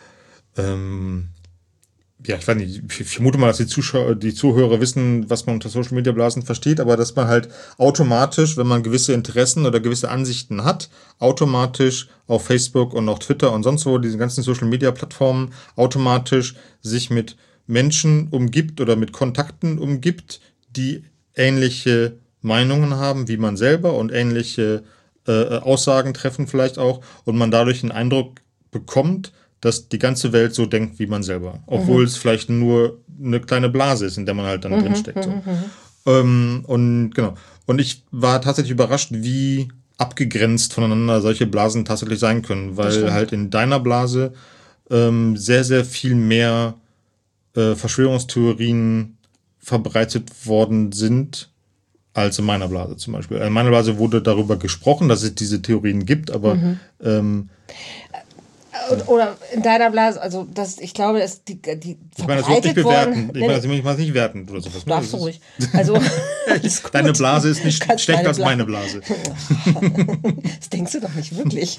Speaker 2: ähm, ja, ich weiß nicht, ich vermute mal, dass die Zuschauer, die Zuhörer wissen, was man unter Social Media Blasen versteht, aber dass man halt automatisch, wenn man gewisse Interessen oder gewisse Ansichten hat, automatisch auf Facebook und auf Twitter und sonst wo, diese ganzen Social Media Plattformen, automatisch sich mit Menschen umgibt oder mit Kontakten umgibt, die ähnliche Meinungen haben wie man selber und ähnliche äh, Aussagen treffen vielleicht auch und man dadurch den Eindruck bekommt, dass die ganze Welt so denkt wie man selber. Obwohl mhm. es vielleicht nur eine kleine Blase ist, in der man halt dann mhm. drinsteckt. So. Mhm. Ähm, und genau. Und ich war tatsächlich überrascht, wie abgegrenzt voneinander solche Blasen tatsächlich sein können. Weil halt in deiner Blase ähm, sehr, sehr viel mehr äh, Verschwörungstheorien verbreitet worden sind, als in meiner Blase zum Beispiel. In meiner Blase wurde darüber gesprochen, dass es diese Theorien gibt, aber
Speaker 1: mhm.
Speaker 2: ähm,
Speaker 1: oder in deiner Blase, also das, ich glaube, dass die, die
Speaker 2: ich meine, das wird nicht bewerten. Ich meine, das ich meine nicht werten oder sowas.
Speaker 1: Darfst du ruhig. Also,
Speaker 2: deine Blase ist nicht schlechter als meine Blase.
Speaker 1: Das denkst du doch nicht wirklich.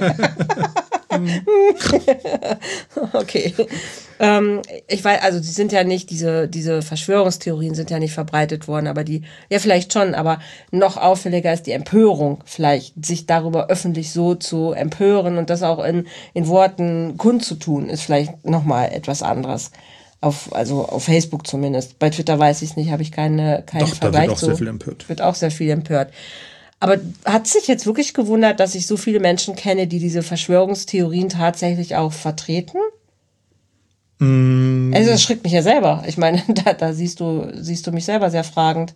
Speaker 1: Okay. Ähm, ich weiß, also die sind ja nicht, diese, diese Verschwörungstheorien sind ja nicht verbreitet worden, aber die, ja vielleicht schon, aber noch auffälliger ist die Empörung vielleicht, sich darüber öffentlich so zu empören und das auch in, in Worten kundzutun, ist vielleicht nochmal etwas anderes. Auf, also auf Facebook zumindest. Bei Twitter weiß ich es nicht, habe ich keine, keinen
Speaker 2: Doch,
Speaker 1: Vergleich.
Speaker 2: Da wird auch
Speaker 1: so.
Speaker 2: sehr viel empört.
Speaker 1: Wird auch sehr viel empört. Aber hat sich jetzt wirklich gewundert, dass ich so viele Menschen kenne, die diese Verschwörungstheorien tatsächlich auch vertreten?
Speaker 2: Mm.
Speaker 1: Also das schreckt mich ja selber. Ich meine, da, da siehst du, siehst du mich selber sehr fragend.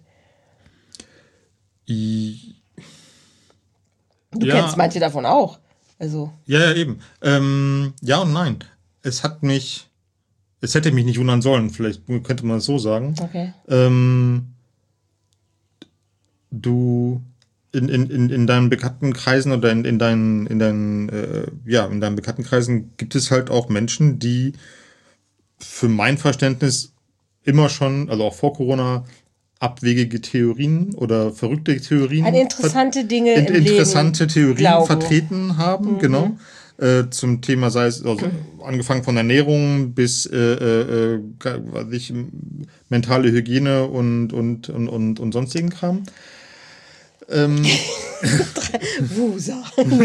Speaker 2: I-
Speaker 1: Du
Speaker 2: ja.
Speaker 1: kennst manche davon auch. Also.
Speaker 2: Ja, ja, eben. Ähm, ja und nein. Es hat mich, es hätte mich nicht wundern sollen, vielleicht könnte man es so sagen.
Speaker 1: Okay.
Speaker 2: Ähm, du in, in, in, in deinen bekannten Kreisen oder in, in deinen, in deinen, äh, ja, in deinen bekannten Kreisen gibt es halt auch Menschen, die für mein Verständnis immer schon, also auch vor Corona, abwegige Theorien oder verrückte Theorien,
Speaker 1: Eine interessante Dinge
Speaker 2: in,
Speaker 1: im
Speaker 2: interessante
Speaker 1: Leben
Speaker 2: Theorien
Speaker 1: glauben.
Speaker 2: vertreten haben,
Speaker 1: Mhm.
Speaker 2: genau. Äh, zum Thema, sei es also angefangen von Ernährung bis äh, äh, was ich, mentale Hygiene und, und, und, und, und sonstigen Kram. Ähm,
Speaker 1: Wusa.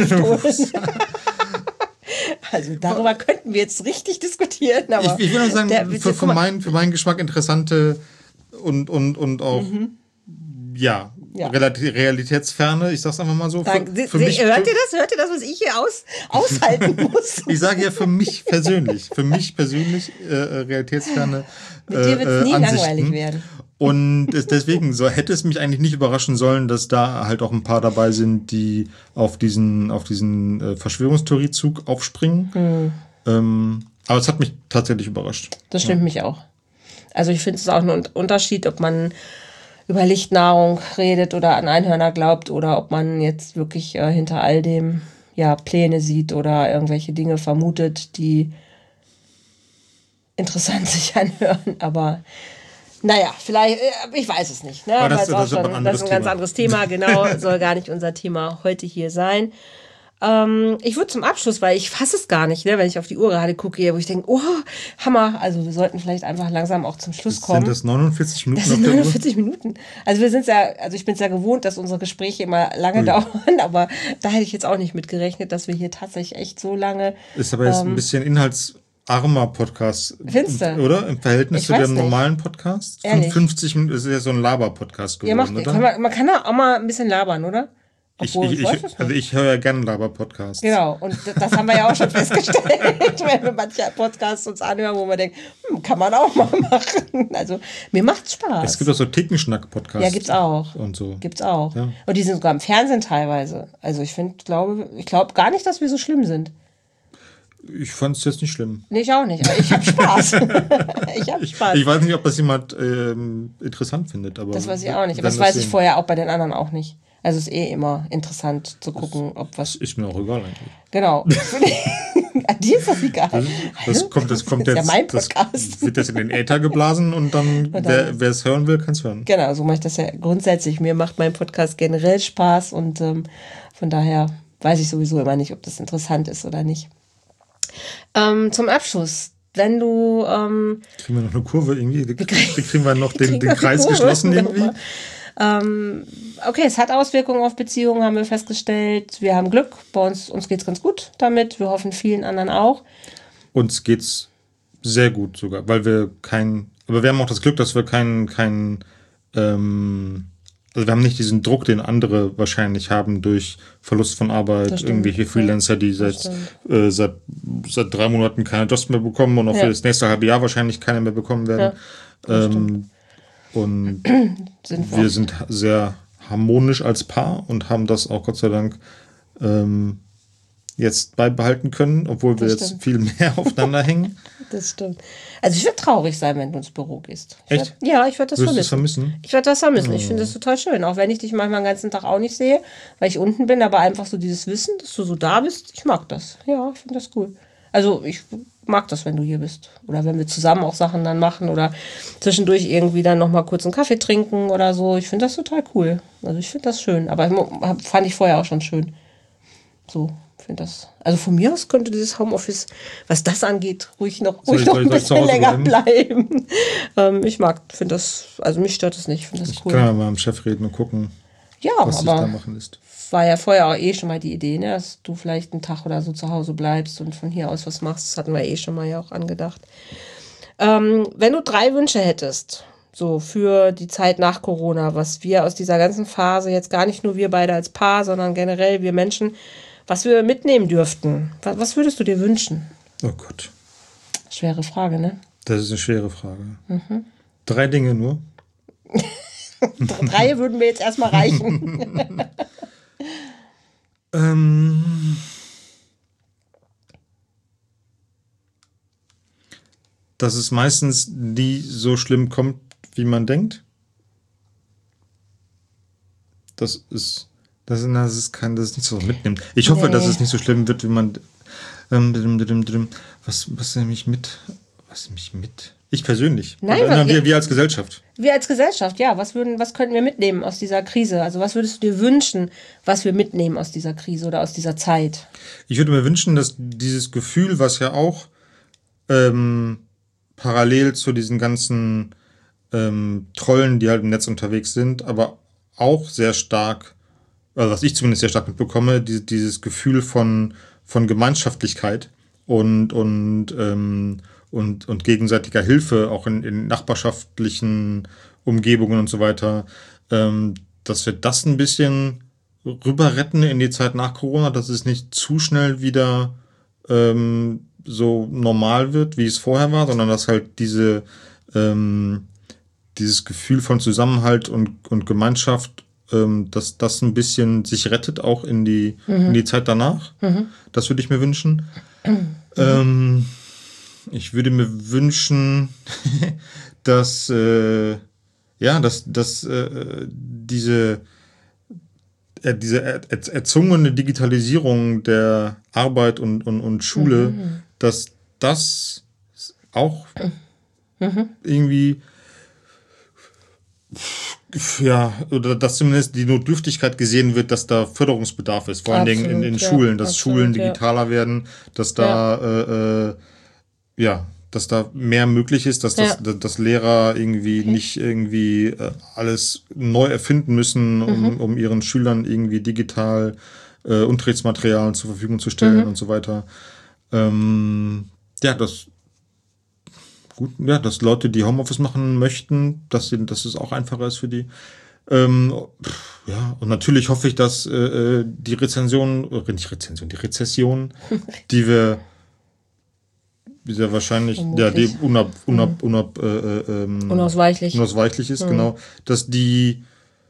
Speaker 1: Also darüber könnten wir jetzt richtig diskutieren. Aber
Speaker 2: ich, ich würde sagen,
Speaker 1: der,
Speaker 2: für, für, mein, für meinen Geschmack interessante und, und, und auch mhm. ja, ja. realitätsferne, ich sag's einfach mal so. Für,
Speaker 1: für
Speaker 2: für mich,
Speaker 1: hört ihr das? Hört ihr das, was ich hier aus, aushalten muss?
Speaker 2: Ich sage ja für mich persönlich, für mich persönlich äh, realitätsferne
Speaker 1: Mit dir wird es nie
Speaker 2: Ansichten.
Speaker 1: langweilig werden.
Speaker 2: Und deswegen so hätte es mich eigentlich nicht überraschen sollen, dass da halt auch ein paar dabei sind, die auf diesen auf diesen äh, Verschwörungstheoriezug aufspringen. Hm. Ähm, aber es hat mich tatsächlich überrascht.
Speaker 1: Das stimmt ja. mich auch. Also ich finde es auch ein Unterschied, ob man über Lichtnahrung redet oder an Einhörner glaubt oder ob man jetzt wirklich äh, hinter all dem ja Pläne sieht oder irgendwelche Dinge vermutet, die interessant sich anhören. Aber naja, vielleicht, ich weiß es nicht. Ne?
Speaker 2: Aber das,
Speaker 1: das,
Speaker 2: das,
Speaker 1: schon,
Speaker 2: ein
Speaker 1: das ist ein ganz
Speaker 2: Thema.
Speaker 1: anderes Thema, genau, soll gar nicht unser Thema heute hier sein. Ähm, ich würde zum Abschluss, weil ich fasse es gar nicht, ne, wenn ich auf die Uhr gerade gucke, wo ich denke, oh, Hammer, also wir sollten vielleicht einfach langsam auch zum Schluss kommen.
Speaker 2: Sind das neunundvierzig Minuten?
Speaker 1: Das sind neunundvierzig Minuten. Also wir sind ja, also ich bin es ja gewohnt, dass unsere Gespräche immer lange Ui. dauern, aber da hätte ich jetzt auch nicht mit gerechnet, dass wir hier tatsächlich echt so lange...
Speaker 2: Ist aber jetzt ähm, ein bisschen Inhalts... armer Podcast,
Speaker 1: Findest du?
Speaker 2: Oder? Im Verhältnis
Speaker 1: ich
Speaker 2: zu dem
Speaker 1: nicht.
Speaker 2: normalen Podcast?
Speaker 1: Ehrlich?
Speaker 2: fünfundfünfzig Minuten ist ja so ein Laber-Podcast geworden,
Speaker 1: ja, macht,
Speaker 2: oder?
Speaker 1: Kann man, man kann da auch mal ein bisschen labern, oder?
Speaker 2: Obwohl, ich, ich, ich, also ich höre ja gerne Laber-Podcasts.
Speaker 1: Genau, und das haben wir ja auch schon festgestellt, wenn wir manche Podcasts uns anhören, wo man denkt, hm, kann man auch mal machen. Also mir macht's Spaß.
Speaker 2: Es gibt auch so Tickenschnack-Podcasts.
Speaker 1: Ja, gibt's auch.
Speaker 2: Und so.
Speaker 1: Gibt's auch.
Speaker 2: Ja.
Speaker 1: Und die sind sogar im Fernsehen teilweise. Also ich finde, glaube, ich glaube gar nicht, dass wir so schlimm sind.
Speaker 2: Ich fand es jetzt nicht schlimm.
Speaker 1: Nee, ich auch nicht. Aber ich habe Spaß. ich habe Spaß.
Speaker 2: Ich, ich weiß nicht, ob das jemand ähm, interessant findet. Aber
Speaker 1: das weiß ich auch nicht. Aber das weiß sehen. ich vorher auch bei den anderen auch nicht. Also es ist eh immer interessant zu gucken, ob was...
Speaker 2: Ist mir auch egal eigentlich.
Speaker 1: Genau. Dir ist das egal.
Speaker 2: Das, das kommt, das kommt
Speaker 1: das ist
Speaker 2: jetzt...
Speaker 1: ja mein Podcast.
Speaker 2: Das wird jetzt in den Äther geblasen und dann, und dann wer es hören will, kann es hören.
Speaker 1: Genau, so mache ich das ja grundsätzlich. Mir macht mein Podcast generell Spaß und ähm, von daher weiß ich sowieso immer nicht, ob das interessant ist oder nicht. Ähm, zum Abschluss, wenn du... Ähm,
Speaker 2: kriegen wir noch eine Kurve irgendwie? Wie kriegen wir noch den, den Kreis geschlossen irgendwie?
Speaker 1: Ähm, okay, es hat Auswirkungen auf Beziehungen, haben wir festgestellt. Wir haben Glück, bei uns, uns geht es ganz gut damit. Wir hoffen vielen anderen auch.
Speaker 2: Uns geht's sehr gut sogar, weil wir kein... Aber wir haben auch das Glück, dass wir keinen... Kein, ähm, also wir haben nicht diesen Druck, den andere wahrscheinlich haben durch Verlust von Arbeit, irgendwelche Freelancer, die seit, äh, seit, seit drei Monaten keine Jobs mehr bekommen und auch ja. für das nächste halbe Jahr wahrscheinlich keine mehr bekommen werden. Ja, ähm, und sind wir, wir sind sehr harmonisch als Paar und haben das auch Gott sei Dank ähm, jetzt beibehalten können, obwohl das wir stimmt. jetzt viel mehr aufeinander hängen.
Speaker 1: Das stimmt. Also ich würde traurig sein, wenn du ins Büro gehst. Ich
Speaker 2: Echt?
Speaker 1: Würd, ja, ich würde das
Speaker 2: vermissen.
Speaker 1: vermissen. Ich würde das vermissen. Oh. Ich finde das total schön, auch wenn ich dich manchmal den ganzen Tag auch nicht sehe, weil ich unten bin, aber einfach so dieses Wissen, dass du so da bist, ich mag das. Ja, ich finde das cool. Also ich mag das, wenn du hier bist. Oder wenn wir zusammen auch Sachen dann machen oder zwischendurch irgendwie dann nochmal kurz einen Kaffee trinken oder so. Ich finde das total cool. Also ich finde das schön. Aber fand ich vorher auch schon schön. So, finde das. Also von mir aus könnte dieses Homeoffice, was das angeht, ruhig noch, ruhig noch ein bisschen länger bleiben. bleiben. ähm, ich mag, finde das, also mich stört das nicht. Ich finde das
Speaker 2: ich
Speaker 1: cool.
Speaker 2: Ich kann ja mal mit dem Chef reden und gucken,
Speaker 1: ja,
Speaker 2: was sich da machen lässt.
Speaker 1: War ja vorher auch eh schon mal die Idee, ne, dass du vielleicht einen Tag oder so zu Hause bleibst und von hier aus was machst. Das hatten wir eh schon mal ja auch angedacht. Ähm, wenn du drei Wünsche hättest, so für die Zeit nach Corona, was wir aus dieser ganzen Phase, jetzt gar nicht nur wir beide als Paar, sondern generell wir Menschen, was wir mitnehmen dürften, was, was würdest du dir wünschen?
Speaker 2: Oh Gott.
Speaker 1: Schwere Frage, ne?
Speaker 2: Das ist eine schwere Frage. Mhm. Drei Dinge nur?
Speaker 1: Drei würden mir jetzt erstmal reichen.
Speaker 2: ähm, dass es meistens nie so schlimm kommt, wie man denkt. Das ist, das ist, das ist, kein, das ist nicht so mitnimmt. Ich hoffe, nee. dass es nicht so schlimm wird, wie man. Ähm, was, was nehme ich mit? Was nehme ich mit? Ich persönlich.
Speaker 1: Nein,
Speaker 2: Oder, wir, wir als Gesellschaft.
Speaker 1: Wir als Gesellschaft, ja. Was würden, was könnten wir mitnehmen aus dieser Krise? Also was würdest du dir wünschen, was wir mitnehmen aus dieser Krise oder aus dieser Zeit?
Speaker 2: Ich würde mir wünschen, dass dieses Gefühl, was ja auch ähm, parallel zu diesen ganzen ähm, Trollen, die halt im Netz unterwegs sind, aber auch sehr stark also was ich zumindest sehr stark mitbekomme, die, dieses Gefühl von, von Gemeinschaftlichkeit und, und, ähm, und, und gegenseitiger Hilfe, auch in, in nachbarschaftlichen Umgebungen und so weiter, ähm, dass wir das ein bisschen rüber retten in die Zeit nach Corona, dass es nicht zu schnell wieder ähm, so normal wird, wie es vorher war, sondern dass halt diese ähm, dieses Gefühl von Zusammenhalt und, und Gemeinschaft, ähm, dass das ein bisschen sich rettet, auch in die, mhm. in die Zeit danach. Mhm. Das würde ich mir wünschen. Mhm. Ähm, ich würde mir wünschen, dass äh, ja, dass, dass äh, diese äh, diese er, er, erzwungene Digitalisierung der Arbeit und, und, und Schule, mhm. dass das auch mhm. irgendwie ja, oder dass zumindest die Notdürftigkeit gesehen wird, dass da Förderungsbedarf ist, vor allen Dingen in, in ja, Schulen, dass absolut, Schulen digitaler ja. werden, dass da ja. Äh, äh, ja, dass da mehr möglich ist, dass das, ja. dass Lehrer irgendwie okay. nicht irgendwie äh, alles neu erfinden müssen, um, mhm. um ihren Schülern irgendwie digital äh, Unterrichtsmaterialien zur Verfügung zu stellen mhm. und so weiter. Ähm, ja, das gut, ja, dass Leute, die Homeoffice machen möchten, dass, sie, dass es auch einfacher ist für die. Ähm, ja, und natürlich hoffe ich, dass äh, die Rezension, äh, nicht Rezension, die Rezession, die wir die sehr wahrscheinlich, Vermutlich. ja, die unab, unab, unab, äh, ähm,
Speaker 1: unausweichlich.
Speaker 2: unausweichlich ist, mhm. genau, dass die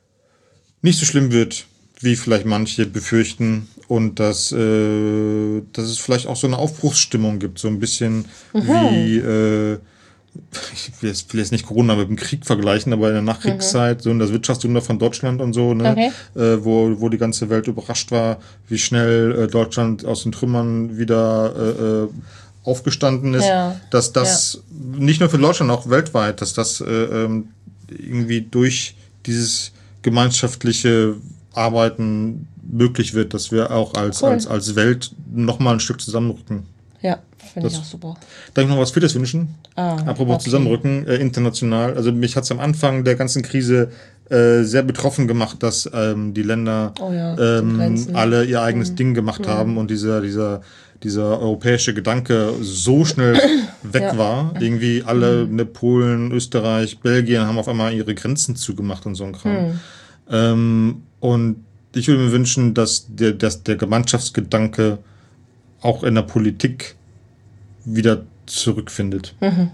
Speaker 2: nicht so schlimm wird, wie vielleicht manche befürchten, und dass, äh, dass es vielleicht auch so eine Aufbruchsstimmung gibt, so ein bisschen mhm. wie, äh, ich will jetzt, will jetzt nicht Corona mit dem Krieg vergleichen, aber in der Nachkriegszeit, mhm. so in das Wirtschaftswunder von Deutschland und so, ne, okay. äh, wo, wo die ganze Welt überrascht war, wie schnell äh, Deutschland aus den Trümmern wieder äh, aufgestanden ist, ja. dass das ja. nicht nur für Deutschland, auch weltweit, dass das äh, irgendwie durch dieses gemeinschaftliche Arbeiten möglich wird, dass wir auch als, cool. als, als Welt nochmal ein Stück zusammenrücken.
Speaker 1: Ja, finde ich auch super.
Speaker 2: Darf ich noch was Viertes wünschen? Ah, Apropos okay. Zusammenrücken, äh, international. Also mich hat es am Anfang der ganzen Krise äh, sehr betroffen gemacht, dass ähm, die Länder oh ja, ähm, alle ihr eigenes mhm. Ding gemacht mhm. haben und dieser, dieser, dieser europäische Gedanke so schnell weg ja. war. Irgendwie alle, mhm. ne, Polen, Österreich, Belgien haben auf einmal ihre Grenzen zugemacht und so ein Kram. Mhm. Ähm, und ich würde mir wünschen, dass der, dass der Gemeinschaftsgedanke auch in der Politik wieder zurückfindet.
Speaker 1: Mhm.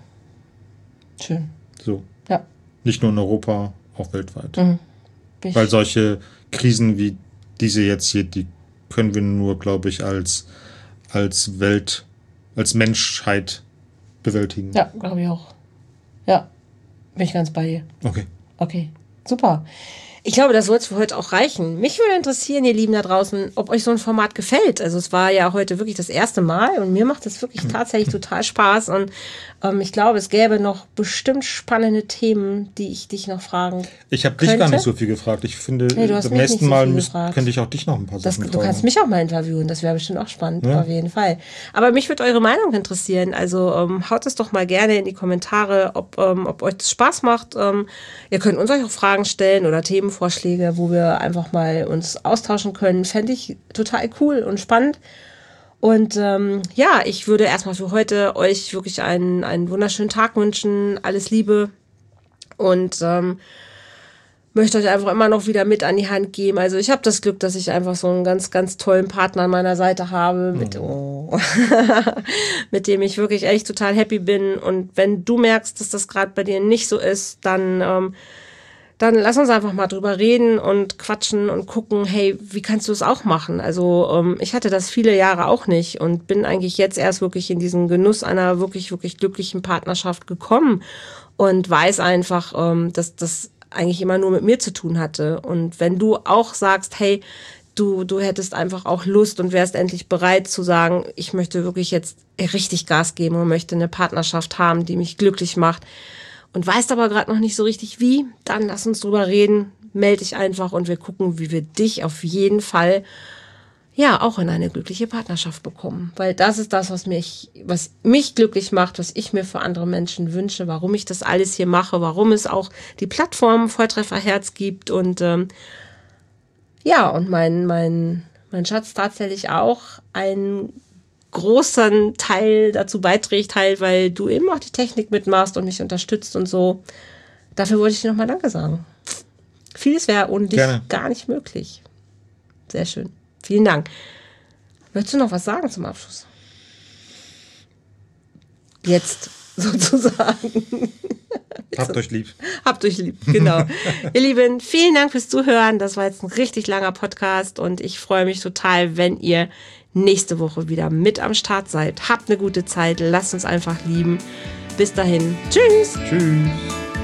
Speaker 1: Schön.
Speaker 2: So.
Speaker 1: Ja.
Speaker 2: Nicht nur in Europa, auch weltweit. Mhm. Weil solche Krisen wie diese jetzt hier, die können wir nur, glaube ich, als, als Welt, als Menschheit bewältigen.
Speaker 1: Ja, glaube ich auch. Ja, bin ich ganz bei dir.
Speaker 2: Okay.
Speaker 1: Okay, super. Ich glaube, das soll es für heute auch reichen. Mich würde interessieren, ihr Lieben da draußen, ob euch so ein Format gefällt. Also es war ja heute wirklich das erste Mal und mir macht es wirklich tatsächlich total Spaß. Und ähm, ich glaube, es gäbe noch bestimmt spannende Themen, die ich dich noch fragen
Speaker 2: Ich habe dich gar nicht so viel gefragt. Ich finde,
Speaker 1: nee, beim
Speaker 2: nächsten
Speaker 1: so
Speaker 2: Mal müsst, könnte ich auch dich noch ein paar
Speaker 1: das,
Speaker 2: Sachen
Speaker 1: Du kannst mich auch mal interviewen, das wäre bestimmt auch spannend, ja. auf jeden Fall. Aber mich würde eure Meinung interessieren. Also ähm, haut es doch mal gerne in die Kommentare, ob, ähm, ob euch das Spaß macht. Ähm, ihr könnt uns auch Fragen stellen oder Themenvorschläge, wo wir einfach mal uns austauschen können. Fände ich total cool und spannend. Und ähm, ja, ich würde erstmal für heute euch wirklich einen, einen wunderschönen Tag wünschen. Alles Liebe. Und ähm, möchte euch einfach immer noch wieder mit an die Hand geben. Also ich habe das Glück, dass ich einfach so einen ganz, ganz tollen Partner an meiner Seite habe, mit, oh, mit dem ich wirklich echt total happy bin. Und wenn du merkst, dass das gerade bei dir nicht so ist, dann... Ähm, dann lass uns einfach mal drüber reden und quatschen und gucken, hey, wie kannst du es auch machen? Also ähm, ich hatte das viele Jahre auch nicht und bin eigentlich jetzt erst wirklich in diesen Genuss einer wirklich, wirklich glücklichen Partnerschaft gekommen und weiß einfach, ähm, dass das eigentlich immer nur mit mir zu tun hatte. Und wenn du auch sagst, hey, du, du hättest einfach auch Lust und wärst endlich bereit zu sagen, ich möchte wirklich jetzt richtig Gas geben und möchte eine Partnerschaft haben, die mich glücklich macht, und weißt aber gerade noch nicht so richtig wie, dann lass uns drüber reden, melde dich einfach und wir gucken, wie wir dich auf jeden Fall ja auch in eine glückliche Partnerschaft bekommen. Weil das ist das, was mich, was mich glücklich macht, was ich mir für andere Menschen wünsche, warum ich das alles hier mache, warum es auch die Plattform Volltrefferherz gibt. Und ähm, Ja, und mein, mein, mein Schatz tatsächlich auch einen großen Teil dazu beiträgt, halt, weil du eben auch die Technik mitmachst und mich unterstützt und so. Dafür wollte ich dir nochmal Danke sagen. Vieles wäre ohne dich
Speaker 2: Gerne.
Speaker 1: gar nicht möglich. Sehr schön. Vielen Dank. Möchtest du noch was sagen zum Abschluss? Jetzt sozusagen.
Speaker 2: Habt euch lieb.
Speaker 1: Habt euch lieb, genau. Ihr Lieben, vielen Dank fürs Zuhören. Das war jetzt ein richtig langer Podcast und ich freue mich total, wenn ihr nächste Woche wieder mit am Start seid. Habt eine gute Zeit, lasst uns einfach lieben. Bis dahin, tschüss.
Speaker 2: Tschüss.